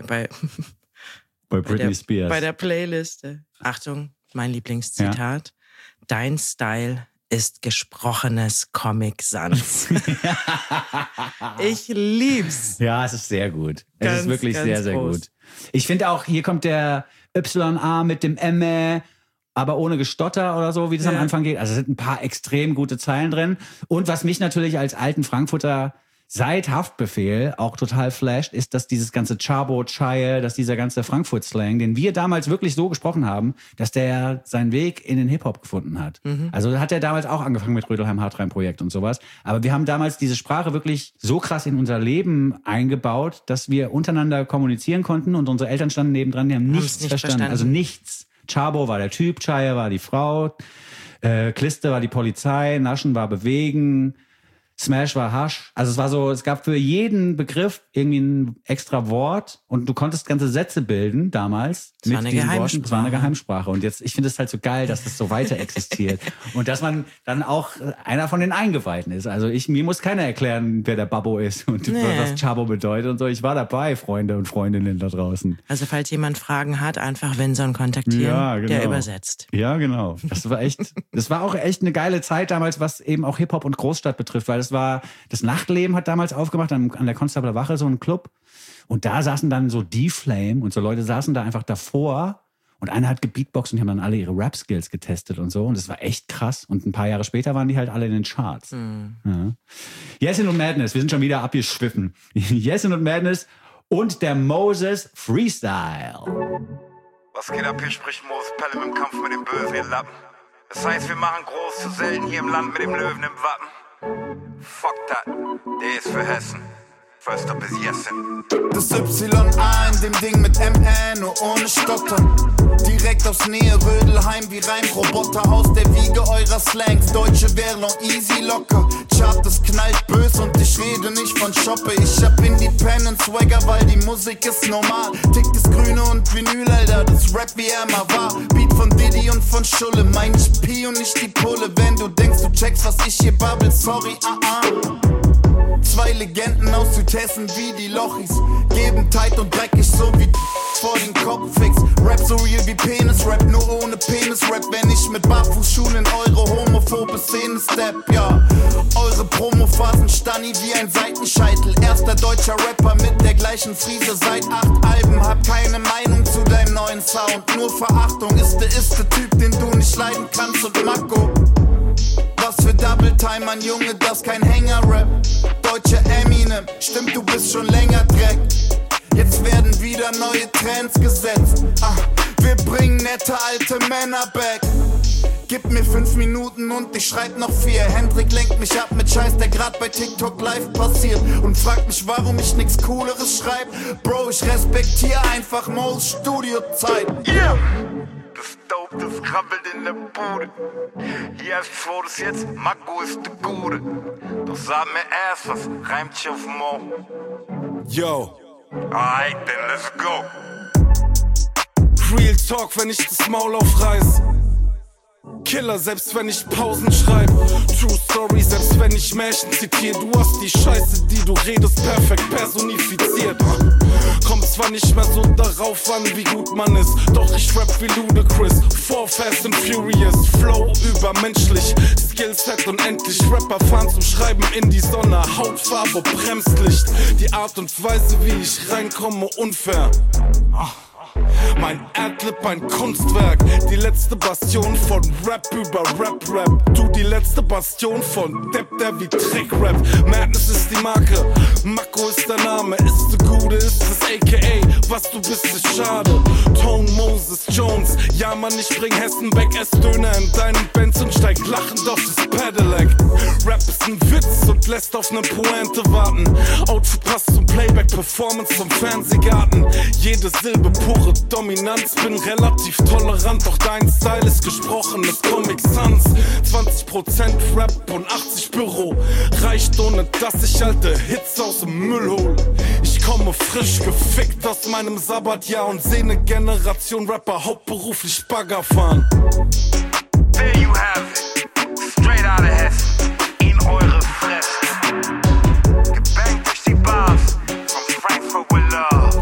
Britney Spears. Bei der Playliste. Achtung, mein Lieblingszitat. Ja. Dein Style ist gesprochenes Comic-Sans. Ich lieb's. Ja, es ist sehr gut. Es Ganz, ist wirklich ganz sehr, sehr groß. gut. Ich finde auch, hier kommt der YA mit dem M, aber ohne Gestotter oder so, wie das am Anfang geht. Also es sind ein paar extrem gute Zeilen drin. Und was mich natürlich als alten Frankfurter seit Haftbefehl auch total flasht, ist, dass dieses ganze Chabo, Chaye, dass dieser ganze Frankfurt-Slang, den wir damals wirklich so gesprochen haben, dass der seinen Weg in den Hip-Hop gefunden hat. Also hat er damals auch angefangen mit Rödelheim-Hartrein-Projekt und sowas. Aber wir haben damals diese Sprache wirklich so krass in unser Leben eingebaut, dass wir untereinander kommunizieren konnten und unsere Eltern standen nebendran, die haben nichts nicht verstanden. Also nichts. Chabo war der Typ, Chaye war die Frau, Kliste war die Polizei, Naschen war Bewegen, Smash war Hasch. Also es war so, es gab für jeden Begriff irgendwie ein extra Wort und du konntest ganze Sätze bilden damals. Das war eine Geheimsprache. Das war eine Geheimsprache. Und jetzt, ich finde es halt so geil, dass das so weiter existiert. Und dass man dann auch einer von den Eingeweihten ist. Also mir muss keiner erklären, wer der Babbo ist und was Chabo bedeutet und so. Ich war dabei, Freunde und Freundinnen da draußen. Also falls jemand Fragen hat, einfach Vinson kontaktieren, ja, genau. Der übersetzt. Ja, genau. Das war auch echt eine geile Zeit damals, was eben auch Hip-Hop und Großstadt betrifft, weil das Nachtleben hat damals aufgemacht an der Konstabler Wache, so ein Club. Und da saßen dann so D-Flame und so Leute saßen da einfach davor und einer hat gebeatboxt und die haben dann alle ihre Rap-Skills getestet und so. Und das war echt krass. Und ein paar Jahre später waren die halt alle in den Charts. Ja. Yesin und Madness, wir sind schon wieder abgeschwiffen. Yesin und Madness und der Moses Freestyle. Was geht ab, hier spricht Moses Pelham im Kampf mit dem Bösen, ihr Lappen. Das heißt, wir machen groß zu selten hier im Land mit dem Löwen im Wappen. Fuck that, der ist für Hessen. First up is Yesin. Das YA in dem Ding mit MN, nur ohne Stottern. Direkt aus Nähe Rödelheim wie Reimroboter aus der Wiege eurer Slangs. Deutsche Währung easy locker. Chart, das knallt bös und ich rede nicht von Shoppe. Ich hab Independent Swagger, weil die Musik ist normal. Tick das Grüne und Vinyl, Alter, das Rap wie er mal war. Beat von Diddy und von Schulle, mein ich Pi und nicht die Pulle. Wenn du denkst, du checkst, was ich hier babbel, sorry, Zwei Legenden aus Südhessen wie die Lochis geben tight und dreckig so wie vor den Kopf fix. Rap so real wie Penis, Rap nur ohne Penis. Rap, wenn ich mit Barfußschuhen in eure homophobe Szene step, ja. Eure Promophasen stanni wie ein Seitenscheitel. Erster deutscher Rapper mit der gleichen Frise seit 8 Alben. Hab keine Meinung zu deinem neuen Sound, nur Verachtung. Ist der Typ, den du nicht leiden kannst und Mako. Was für Double Time, mein Junge, das kein Hänger-Rap. Deutsche Eminem, stimmt, du bist schon länger Dreck. Jetzt werden wieder neue Trends gesetzt. Wir bringen nette alte Männer back. Gib mir 5 Minuten und ich schreib noch 4. Hendrik lenkt mich ab mit Scheiß, der grad bei TikTok live passiert. Und fragt mich, warum ich nix Cooleres schreib. Bro, ich respektiere einfach Mo's Studiozeit. Yeah! Das Dope, das krabbelt in der Bude. Hier ist Fotos jetzt, Mako ist der Gute. Doch sag mir erst, was reimt sich auf Mo? Yo. Alright, then let's go. Real Talk, wenn ich das Maul aufreiß. Killer, selbst wenn ich Pausen schreibe. True Story, selbst wenn ich Märchen zitiere. Du hast die Scheiße, die du redest, perfekt personifiziert. Kommt zwar nicht mehr so darauf an, wie gut man ist, doch ich rap wie Ludacris. For Fast and Furious, Flow übermenschlich, Skillset unendlich. Rapper fahren zum Schreiben in die Sonne, Hautfarbe, Bremslicht. Die Art und Weise, wie ich reinkomme, unfair. Mein Adlib, ein Kunstwerk. Die letzte Bastion von Rap über Rap. Du die letzte Bastion von Depp, der wie Trick Rap. Madness ist die Marke, Mako ist der Name. Ist the Gude, ist das AKA. Was du bist, ist schade. Tone Moses Jones. Ja Mann, ich bring Hessen weg. Ess Döner in deinen Benz und steig lachend auf das Pedelec. Rap ist ein Witz und lässt auf ne Pointe warten. Outfit passt zum Playback, Performance vom Fernsehgarten. Jede Silbe pure Dominanz, bin relativ tolerant, doch dein Style ist gesprochenes Comic Sans. 20% Rap und 80 Büro, reicht ohne dass ich alte Hits aus dem Müll hol. Ich komme frisch gefickt aus meinem Sabbatjahr und seh ne Generation Rapper hauptberuflich Bagger fahren. There you have it, straight out of Hessen, in eure Fresse. Gebankt durch die Bars, from Frankfurt with love.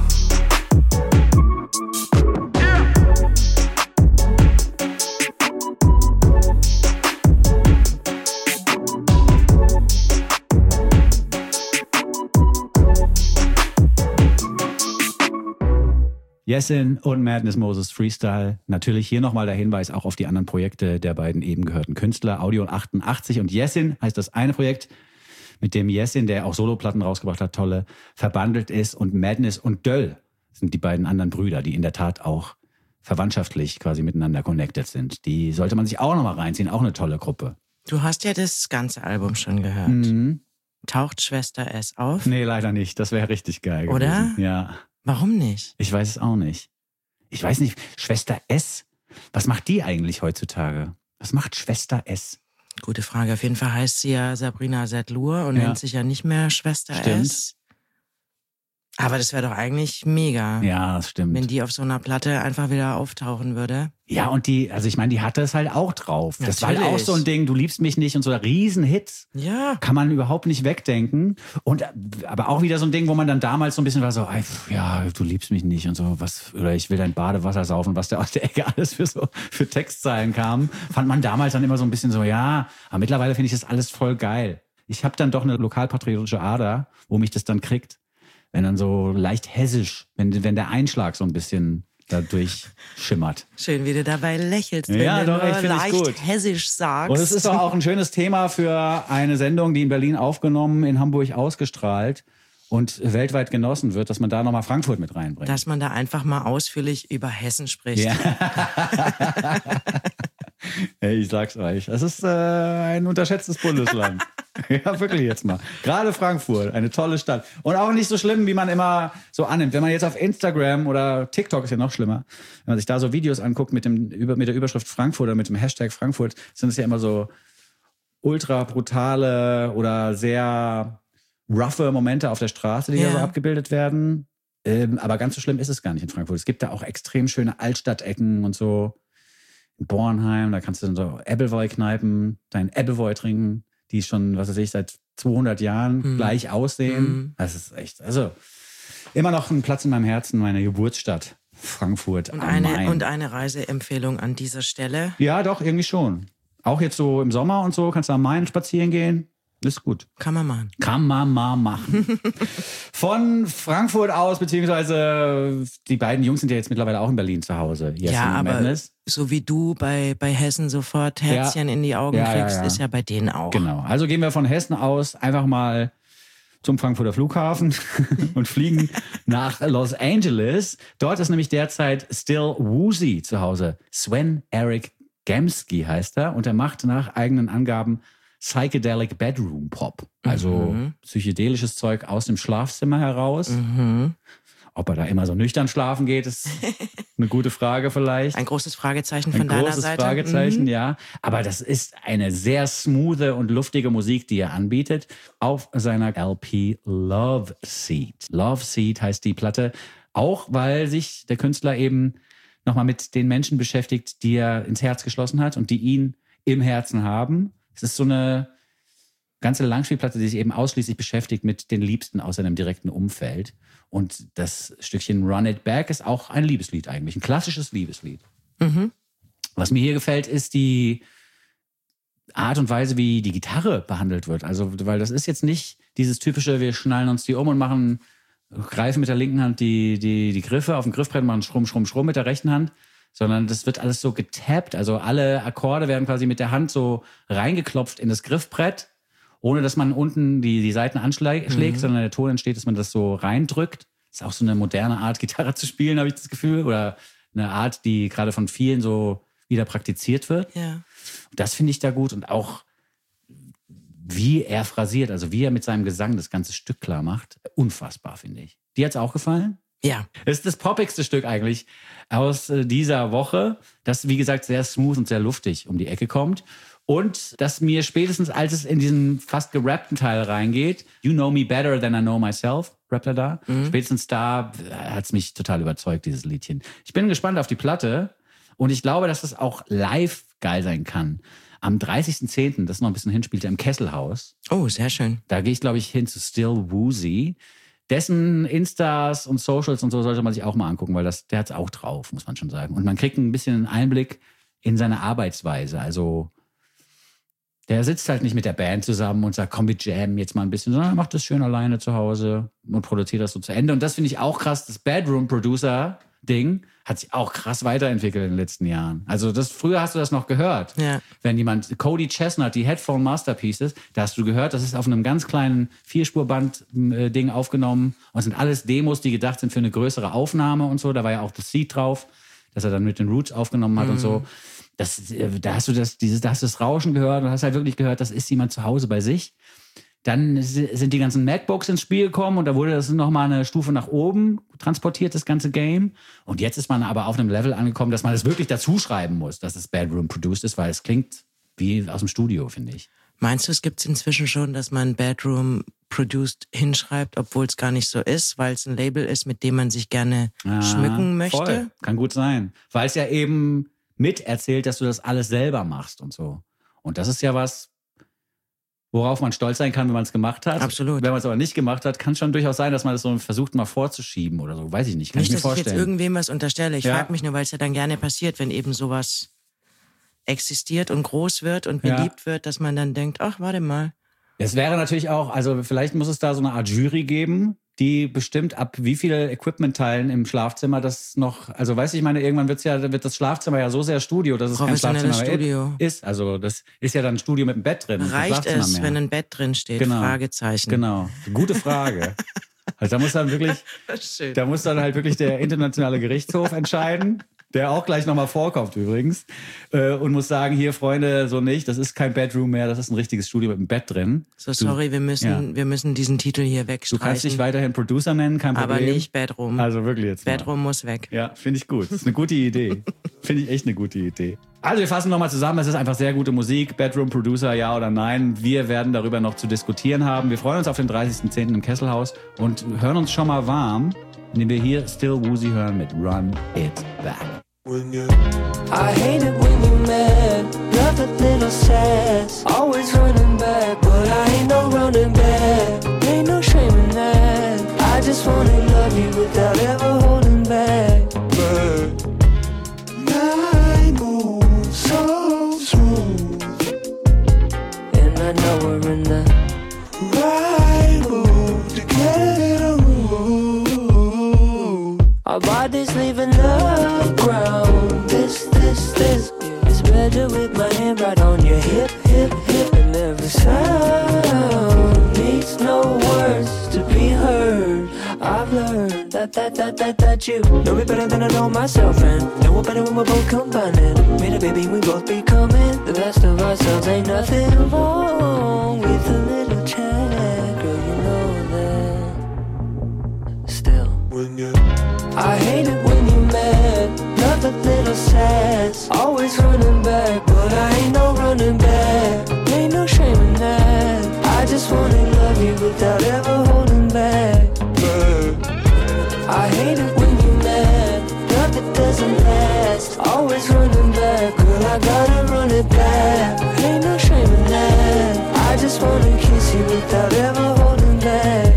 Jessin und Madness Moses Freestyle. Natürlich hier nochmal der Hinweis auch auf die anderen Projekte der beiden eben gehörten Künstler. Audio 88 und Jessin heißt das eine Projekt, mit dem Jessin, der auch Soloplatten rausgebracht hat, tolle, verbandelt ist. Und Madness und Döll sind die beiden anderen Brüder, die in der Tat auch verwandtschaftlich quasi miteinander connected sind. Die sollte man sich auch nochmal reinziehen. Auch eine tolle Gruppe. Du hast ja das ganze Album schon gehört. Mhm. Taucht Schwester S auf? Nee, leider nicht. Das wäre richtig geil Oder? gewesen. Ja. Warum nicht? Ich weiß es auch nicht. Ich weiß nicht, Schwester S, was macht die eigentlich heutzutage? Was macht Schwester S? Gute Frage. Auf jeden Fall heißt sie ja Sabrina Sedlur und nennt sich ja nicht mehr Schwester Stimmt. S. Aber das wäre doch eigentlich mega, Ja, das stimmt. wenn die auf so einer Platte einfach wieder auftauchen würde. Ja, und die hatte es halt auch drauf. Das war halt auch Natürlich. so ein Ding, du liebst mich nicht und so Riesenhits. Ja. Kann man überhaupt nicht wegdenken. Aber auch wieder so ein Ding, wo man dann damals so ein bisschen war so, ja, du liebst mich nicht und so, oder ich will dein Badewasser saufen, was da aus der Ecke alles für Textzeilen kam. Fand man damals dann immer so ein bisschen so, ja, aber mittlerweile finde ich das alles voll geil. Ich habe dann doch eine lokalpatriotische Ader, wo mich das dann kriegt. Wenn dann so leicht hessisch, wenn der Einschlag so ein bisschen dadurch schimmert. Schön, wie du dabei lächelst, wenn Ja, du doch, nur ich finde es leicht gut. hessisch sagst. Und es ist doch auch ein schönes Thema für eine Sendung, die in Berlin aufgenommen, in Hamburg ausgestrahlt und weltweit genossen wird, dass man da nochmal Frankfurt mit reinbringt. Dass man da einfach mal ausführlich über Hessen spricht. Ja. Hey, ich sag's euch, es ist ein unterschätztes Bundesland. Ja, wirklich jetzt mal. Gerade Frankfurt, eine tolle Stadt. Und auch nicht so schlimm, wie man immer so annimmt. Wenn man jetzt auf Instagram oder TikTok ist ja noch schlimmer, wenn man sich da so Videos anguckt mit der Überschrift Frankfurt oder mit dem Hashtag Frankfurt, sind es ja immer so ultra brutale oder sehr roughe Momente auf der Straße, die da so abgebildet werden. Aber ganz so schlimm ist es gar nicht in Frankfurt. Es gibt da auch extrem schöne Altstadtecken und so. In Bornheim, da kannst du dann so Ebbelwoi-Kneipen, dein Ebbelwoi trinken, die schon, was weiß ich, seit 200 Jahren gleich aussehen. Das ist echt, also immer noch ein Platz in meinem Herzen, meine Geburtsstadt, Frankfurt Und am Main. eine Reiseempfehlung an dieser Stelle. Ja, doch, irgendwie schon. Auch jetzt so im Sommer und so, kannst du am Main spazieren gehen. Ist gut. Kann man machen. Kann man mal machen. Von Frankfurt aus, beziehungsweise die beiden Jungs sind ja jetzt mittlerweile auch in Berlin zu Hause. Jessin Ja, und aber Madness. so wie du bei Hessen sofort Herzchen in die Augen kriegst, ist ja bei denen auch. Genau. Also gehen wir von Hessen aus einfach mal zum Frankfurter Flughafen und fliegen nach Los Angeles. Dort ist nämlich derzeit Still Woozy zu Hause. Sven Eric Gemski heißt er und er macht nach eigenen Angaben Psychedelic Bedroom Pop. Also psychedelisches Zeug aus dem Schlafzimmer heraus. Ob er da immer so nüchtern schlafen geht, ist eine gute Frage vielleicht. Ein großes Fragezeichen von deiner Seite. Ein großes Fragezeichen, ja. Aber das ist eine sehr smoothe und luftige Musik, die er anbietet auf seiner LP Love Seat. Love Seat heißt die Platte, auch weil sich der Künstler eben nochmal mit den Menschen beschäftigt, die er ins Herz geschlossen hat und die ihn im Herzen haben. Es ist so eine ganze Langspielplatte, die sich eben ausschließlich beschäftigt mit den Liebsten aus seinem direkten Umfeld. Und das Stückchen Run It Back ist auch ein Liebeslied eigentlich, ein klassisches Liebeslied. Mhm. Was mir hier gefällt, ist die Art und Weise, wie die Gitarre behandelt wird. Also, weil das ist jetzt nicht dieses typische, wir schnallen uns die um und greifen mit der linken Hand die Griffe auf dem Griffbrett, machen Schrumm, Schrumm, Schrumm mit der rechten Hand, sondern das wird alles so getappt. Also alle Akkorde werden quasi mit der Hand so reingeklopft in das Griffbrett, ohne dass man unten die Seiten anschlägt, sondern der Ton entsteht, dass man das so reindrückt. Das ist auch so eine moderne Art, Gitarre zu spielen, habe ich das Gefühl. Oder eine Art, die gerade von vielen so wieder praktiziert wird. Ja. Und das finde ich da gut. Und auch, wie er phrasiert, also wie er mit seinem Gesang das ganze Stück klar macht, unfassbar, finde ich. Dir hat's auch gefallen? Ja. Es ist das poppigste Stück eigentlich aus dieser Woche, das, wie gesagt, sehr smooth und sehr luftig um die Ecke kommt. Und dass mir spätestens, als es in diesen fast gerappten Teil reingeht, You Know Me Better Than I Know Myself, rappt er da, spätestens da hat es mich total überzeugt, dieses Liedchen. Ich bin gespannt auf die Platte und ich glaube, dass das auch live geil sein kann. Am 30.10., das noch ein bisschen hinspielt, im Kesselhaus. Oh, sehr schön. Da gehe ich, glaube ich, hin zu Still Woozy. Dessen Instas und Socials und so sollte man sich auch mal angucken, weil der hat es auch drauf, muss man schon sagen. Und man kriegt ein bisschen einen Einblick in seine Arbeitsweise. Also der sitzt halt nicht mit der Band zusammen und sagt, komm, wir jammen jetzt mal ein bisschen, sondern er macht das schön alleine zu Hause und produziert das so zu Ende. Und das finde ich auch krass. Das Bedroom-Producer-Ding hat sich auch krass weiterentwickelt in den letzten Jahren. Also früher hast du das noch gehört. Ja. Wenn jemand, Cody Chestnut, die Headphone Masterpieces, da hast du gehört, das ist auf einem ganz kleinen 4-Spur-Band-Ding aufgenommen. Und es sind alles Demos, die gedacht sind für eine größere Aufnahme und so. Da war ja auch das Seed drauf, dass er dann mit den Roots aufgenommen hat und so. Da hast du das Rauschen gehört und hast halt wirklich gehört, das ist jemand zu Hause bei sich. Dann sind die ganzen MacBooks ins Spiel gekommen und da wurde das nochmal eine Stufe nach oben transportiert, das ganze Game. Und jetzt ist man aber auf einem Level angekommen, dass man das wirklich dazu schreiben muss, dass es Bedroom produced ist, weil es klingt wie aus dem Studio, finde ich. Meinst du, es gibt es inzwischen schon, dass man Bedroom produced hinschreibt, obwohl es gar nicht so ist, weil es ein Label ist, mit dem man sich gerne schmücken möchte? Voll. Kann gut sein. Weil es ja eben miterzählt, dass du das alles selber machst und so. Und das ist ja was, worauf man stolz sein kann, wenn man es gemacht hat. Absolut. Wenn man es aber nicht gemacht hat, kann es schon durchaus sein, dass man das so versucht, mal vorzuschieben oder so. Weiß ich nicht, kann ich mir vorstellen. Nicht, dass ich jetzt irgendwem was unterstelle. Ich frage mich nur, weil es ja dann gerne passiert, wenn eben sowas existiert und groß wird und beliebt wird, dass man dann denkt, ach, warte mal. Es wäre natürlich auch, also vielleicht muss es da so eine Art Jury geben, die bestimmt, ab wie viele Equipment-Teilen im Schlafzimmer das noch, also weiß ich meine, irgendwann wird das Schlafzimmer ja so sehr Studio, dass es kein Schlafzimmer mehr ist. Also das ist ja dann ein Studio mit einem Bett drin. Reicht es, wenn ein Bett drin steht? Genau. Fragezeichen. Genau. Gute Frage. Also da muss dann halt wirklich der internationale Gerichtshof entscheiden, der auch gleich nochmal vorkommt übrigens, und muss sagen, hier Freunde, so nicht, das ist kein Bedroom mehr, das ist ein richtiges Studio mit einem Bett drin. So, sorry, wir müssen diesen Titel hier wegstreichen. Du kannst dich weiterhin Producer nennen, kein Problem. Aber nicht Bedroom. Also wirklich jetzt mal. Bedroom muss weg. Ja, finde ich gut. Das ist eine gute Idee. Finde ich echt eine gute Idee. Also wir fassen nochmal zusammen, es ist einfach sehr gute Musik. Bedroom Producer, ja oder nein. Wir werden darüber noch zu diskutieren haben. Wir freuen uns auf den 30.10. im Kesselhaus und hören uns schon mal warm, indem wir hier Still Woozy hören mit Run It Back. I hate it when you're mad, love a little sass, always running back, but I ain't no running back, ain't no shame in that. I just wanna love you without ever holding back. But my moves so smooth, and I know we're in the right mood to get a move. Our bodies leaving the ground. This is better with my hand right on your hip, and every sound needs no words to be heard. I've learned that you know me better than I know myself, and know it better when we're both combining. Made a baby, we both becoming the best of ourselves. Ain't nothing wrong with a little chat, girl, you know that. Still, I hate it when you're mad, love a little sass, always running back, but I ain't no running back, ain't no shame in that. I just wanna love you without ever holding back. I hate it when you're mad, love that doesn't last. running back, girl, I gotta run it back. Ain't no shame in that. I just wanna kiss you without ever holding back.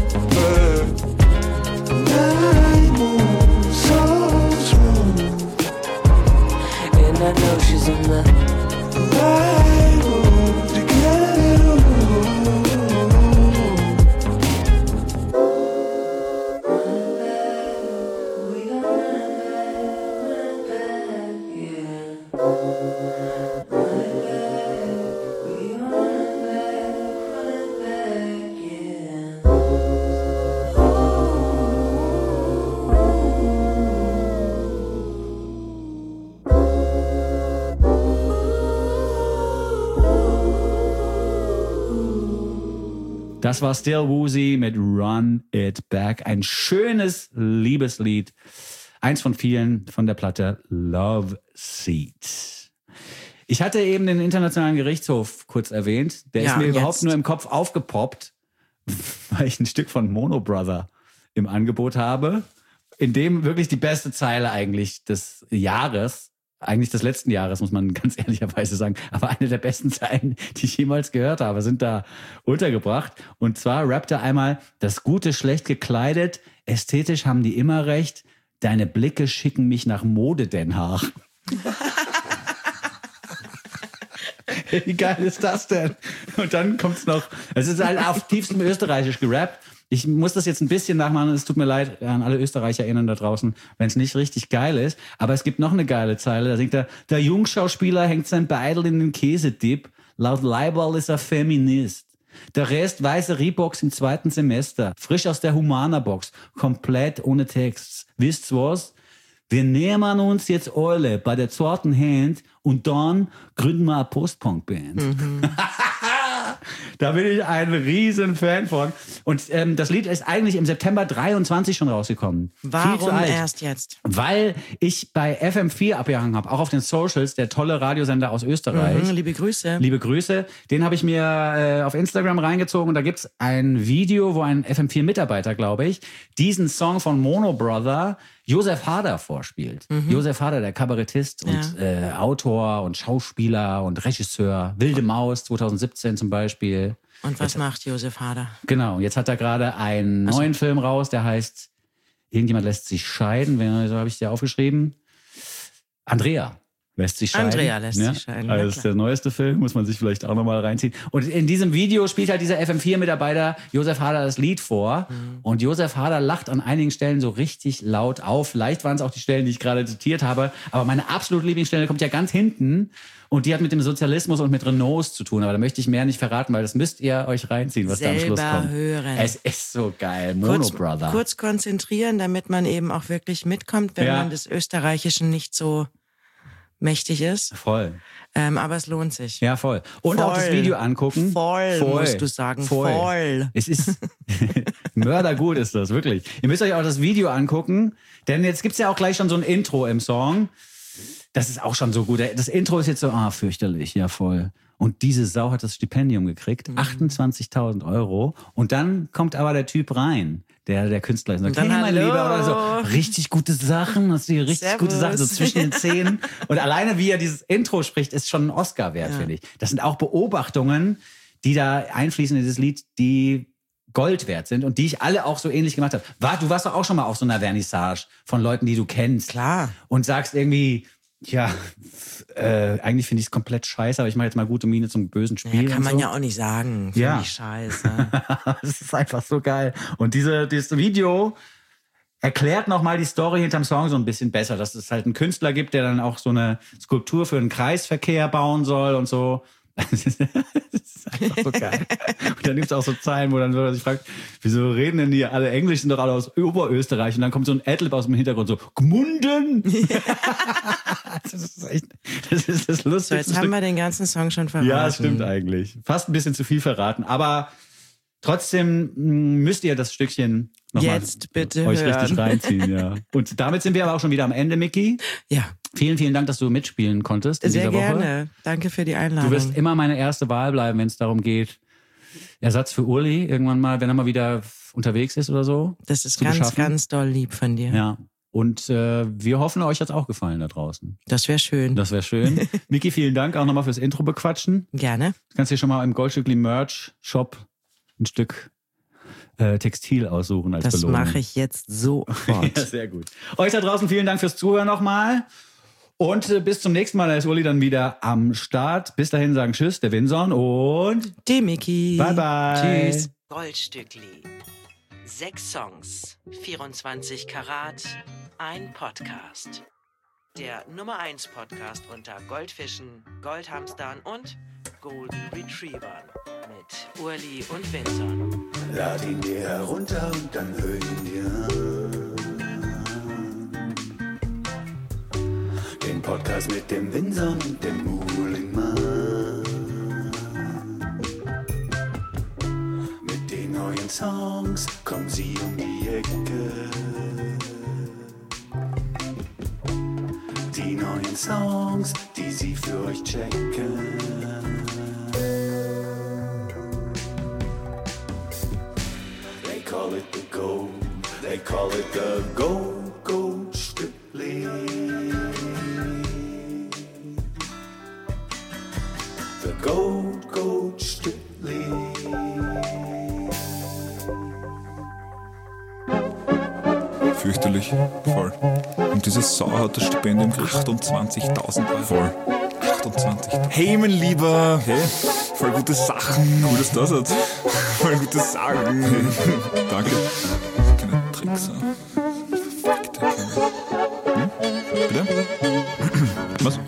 Night moves so smooth, and I know she's on the right move to get it on. Das war Still Woozy mit Run It Back. Ein schönes Liebeslied. Eins von vielen von der Platte Love Seat. Ich hatte eben den Internationalen Gerichtshof kurz erwähnt. Der ist mir überhaupt nur im Kopf aufgepoppt, weil ich ein Stück von Mono Brother im Angebot habe, in dem wirklich die beste Zeile eigentlich des Jahres, eigentlich des letzten Jahres, muss man ganz ehrlicherweise sagen, aber eine der besten Zeilen, die ich jemals gehört habe, sind da untergebracht. Und zwar rappt er einmal: Das Gute schlecht gekleidet, ästhetisch haben die immer recht, deine Blicke schicken mich nach Mode Den Haag. Wie geil ist das denn? Und dann kommt's noch, es ist halt auf tiefstem Österreichisch gerappt. Ich muss das jetzt ein bisschen nachmachen, es tut mir leid an alle ÖsterreicherInnen da draußen, wenn es nicht richtig geil ist. Aber es gibt noch eine geile Zeile, da singt er: Der Jungschauspieler hängt sein Beidel in den Käsedip, laut Leiberl ist er Feminist. Der Rest weiße Reeboks im 2. Semester, frisch aus der Humana-Box, komplett ohne Text. Wisst's was? Wir nehmen uns jetzt alle bei der zweiten Hand und dann gründen wir eine Post-Punk-Band. Da bin ich ein riesen Fan von. Und das Lied ist eigentlich im September 23 schon rausgekommen. Warum erst jetzt? Weil ich bei FM4 abgehangen habe, auch auf den Socials, der tolle Radiosender aus Österreich. Liebe Grüße. Liebe Grüße. Den habe ich mir auf Instagram reingezogen und da gibt's ein Video, wo ein FM4-Mitarbeiter, glaube ich, diesen Song von Mono Brother Josef Hader vorspielt. Josef Hader, der Kabarettist und Autor und Schauspieler und Regisseur. Wilde Maus 2017 zum Beispiel. Und was macht Josef Hader? Genau, jetzt hat er gerade einen neuen Film raus, der heißt Irgendjemand lässt sich scheiden. So habe ich dir aufgeschrieben. Andrea lässt sich scheiden. Andrea lässt sich scheiden. Also das ist der neueste Film, muss man sich vielleicht auch nochmal reinziehen. Und in diesem Video spielt halt dieser FM4-Mitarbeiter Josef Hader das Lied vor. Und Josef Hader lacht an einigen Stellen so richtig laut auf. Vielleicht waren es auch die Stellen, die ich gerade zitiert habe. Aber meine absolute Lieblingsstelle kommt ja ganz hinten. Und die hat mit dem Sozialismus und mit Renaults zu tun. Aber da möchte ich mehr nicht verraten, weil das müsst ihr euch reinziehen, was selber da am Schluss kommt. Hören. Es ist so geil. Mono Brother. Kurz konzentrieren, damit man eben auch wirklich mitkommt, wenn man des Österreichischen nicht so mächtig ist. Voll. Aber es lohnt sich. Ja, voll. Und auch das Video angucken. Voll, musst du sagen. Voll. Es ist mördergut ist das, wirklich. Ihr müsst euch auch das Video angucken, denn jetzt gibt's ja auch gleich schon so ein Intro im Song. Das ist auch schon so gut. Das Intro ist jetzt so, fürchterlich, ja voll. Und diese Sau hat das Stipendium gekriegt, 28.000 €. Und dann kommt aber der Typ rein, der Künstler ist. Und sagt, hey, mein Lieber, oder so, richtig gute Sachen, hast du hier richtig Servus. gute Sachen, so zwischen den Zähnen. Und alleine, wie er dieses Intro spricht, ist schon ein Oscar wert, finde ich. Das sind auch Beobachtungen, die da einfließen in dieses Lied, die Gold wert sind und die ich alle auch so ähnlich gemacht habe. Du warst doch auch schon mal auf so einer Vernissage von Leuten, die du kennst. Klar. Und sagst irgendwie, ja, eigentlich finde ich es komplett scheiße, aber ich mache jetzt mal gute Miene zum bösen Spiel. Ja, kann man so. ja auch nicht sagen. Finde ich scheiße. Das ist einfach so geil. Und dieses Video erklärt nochmal die Story hinterm Song so ein bisschen besser, dass es halt einen Künstler gibt, der dann auch so eine Skulptur für den Kreisverkehr bauen soll und so. Das ist einfach so geil. Und dann gibt es auch so Zeilen, wo dann man sich fragt, wieso reden denn die alle Englisch, sind doch alle aus Oberösterreich. Und dann kommt so ein Adlib aus dem Hintergrund so, Gmunden! Das ist echt, das ist das Lustigste. So, jetzt haben wir den ganzen Song schon verraten. Ja, stimmt eigentlich. Fast ein bisschen zu viel verraten. Aber trotzdem müsst ihr das Stückchen nochmal euch richtig reinziehen. Ja. Und damit sind wir aber auch schon wieder am Ende, Miki. Ja. Vielen, vielen Dank, dass du mitspielen konntest in dieser Woche. Sehr gerne. Danke für die Einladung. Du wirst immer meine erste Wahl bleiben, wenn es darum geht, Ersatz für Uli irgendwann mal, wenn er mal wieder unterwegs ist oder so. Das ist ganz, ganz doll lieb von dir. Ja. Und wir hoffen, euch hat's auch gefallen da draußen. Das wäre schön. Das wäre schön. Miki, vielen Dank auch nochmal fürs Intro bequatschen. Gerne. Du kannst dir schon mal im Goldstückli Merch Shop ein Stück Textil aussuchen als Das Belohnung. mache ich jetzt sofort. Ja, sehr gut. Euch da draußen vielen Dank fürs Zuhören nochmal. Und bis zum nächsten Mal, da ist Uli dann wieder am Start. Bis dahin sagen Tschüss, der Winson und Die Miki. Bye, bye. Tschüss. Goldstückli. 6 Songs, 24 Karat, ein Podcast. Der Nummer 1 Podcast unter Goldfischen, Goldhamstern und Golden Retrievern mit Uli und Winson. Lad ihn dir herunter und dann hör ihn dir an. Den Podcast mit dem Winson und dem Muhlingmann. Mit den neuen Songs kommen sie um die Ecke. Die neuen Songs, die sie für euch checken. They call it the gold, they call it the gold Stückli. The gold Stückli. Fürchterlich, voll. Und diese Sau hat das Stipendium 28.000 Euro. Voll. 28. Hey, mein Lieber. Hey, voll gute Sachen. Cool, dass das hat. Voll gute Sachen. Hey, danke. Keine Tricks. Verfickte Kleine. Bitte? Was?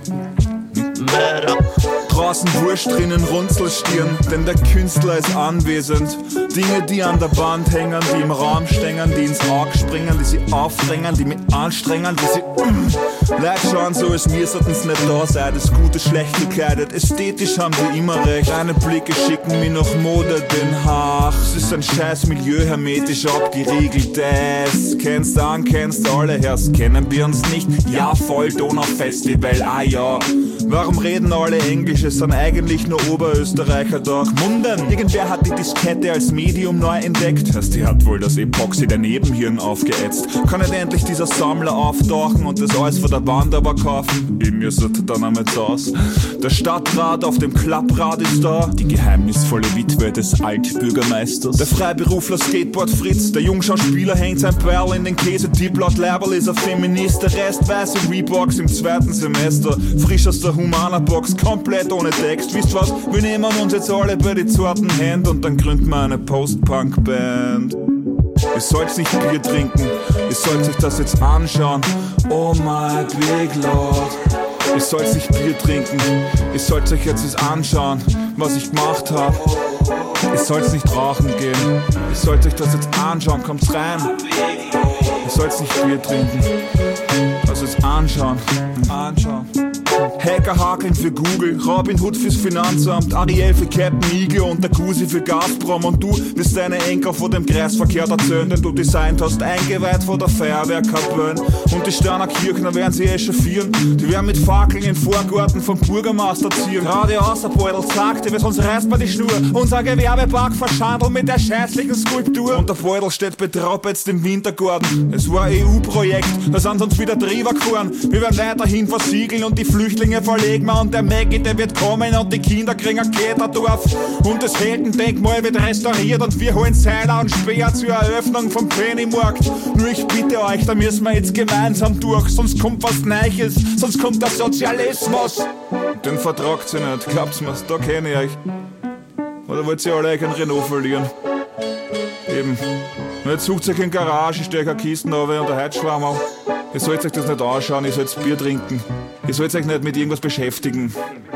Draußen Wurscht, drinnen Runzelstirn, denn der Künstler ist anwesend. Dinge, die an der Wand hängen, die im Raum stehen, die ins Auge springen, die sie aufdrängen, die mich anstrengen, die sie Leute schauen so, als müssten's nicht da sein. Das Gute schlecht gekleidet, ästhetisch haben die immer recht. Deine Blicke schicken mich nach Mode den Haag. Es ist ein scheiß Milieu, hermetisch abgeriegelt. Das kennst du an, kennst du alle, Herrs, kennen wir uns nicht? Ja, voll Donaufestival, ah ja. Warum reden alle Englisch? Es sind eigentlich nur Oberösterreicher da. Munden! Irgendwer hat die Diskette als Medium neu entdeckt. Heißt, die hat wohl das Epoxy der Nebenhirn aufgeätzt. Kann nicht endlich dieser Sammler auftauchen und das alles von der Wand aber kaufen? Ihr müsstet dann einmal aus. Der Stadtrat auf dem Klapprad ist da. Die geheimnisvolle Witwe des Altbürgermeisters. Der Freiberufler Skateboard Fritz. Der Jungschauspieler hängt sein Perl in den Käsetipp. Laut Label ist er Feminist. Der Rest weiße Reeboks im 2. Semester. Frisch aus der Humana-Box, komplett ohne Text. Wisst was? Wir nehmen uns jetzt alle bei die zarten Hände und dann gründen wir eine Post-Punk-Band. Ihr sollt nicht Bier trinken, ihr sollt euch das jetzt anschauen. Oh my big Lord. Ihr sollt nicht Bier trinken, ihr sollt euch jetzt das anschauen, was ich gemacht hab. Ihr sollt nicht rauchen gehen, ihr sollt euch das jetzt anschauen, kommt's rein. Ihr sollt nicht Bier trinken, also jetzt anschauen. Hacker hakeln für Google, Robin Hood fürs Finanzamt, Ariel für Captain Eagle und der Kusi für Gazprom. Und du wirst deine Enkel vor dem Kreisverkehr erzählen, denn du designt hast, eingeweiht vor der Feuerwehrkapelle. Und die Sterner Kirchner werden sie echauffieren, die werden mit Fackeln in Vorgarten vom Bürgermeister ziehen. Gerade aus der Beutel sagte, weil sonst reißt man die Schnur. Unser Gewerbepark verschandelt mit der scheißlichen Skulptur. Und der Beutel steht betraubt jetzt im Wintergarten. Es war ein EU-Projekt, da sind uns wieder drüber gefahren. Wir werden weiterhin versiegeln und die Flüchtlinge verlegen wir. Und der Maggie, der wird kommen und die Kinder kriegen ein Kletterdorf. Und das Heldendenkmal wird restauriert und wir holen Seiler und Speer zur Eröffnung vom Pennymarkt. Nur ich bitte euch, da müssen wir jetzt gemeinsam durch, sonst kommt was Neues, sonst kommt der Sozialismus. Den vertragt ihr nicht, glaubt's mir's, da kenne ich euch. Oder wollt ihr alle euch ein Renault verlieren? Eben. Und jetzt sucht euch in Garage, steckt eine Kisten runter und der Heizschwammerl. Ihr sollt euch das nicht anschauen, ihr sollt Bier trinken. Ihr sollt euch nicht mit irgendwas beschäftigen.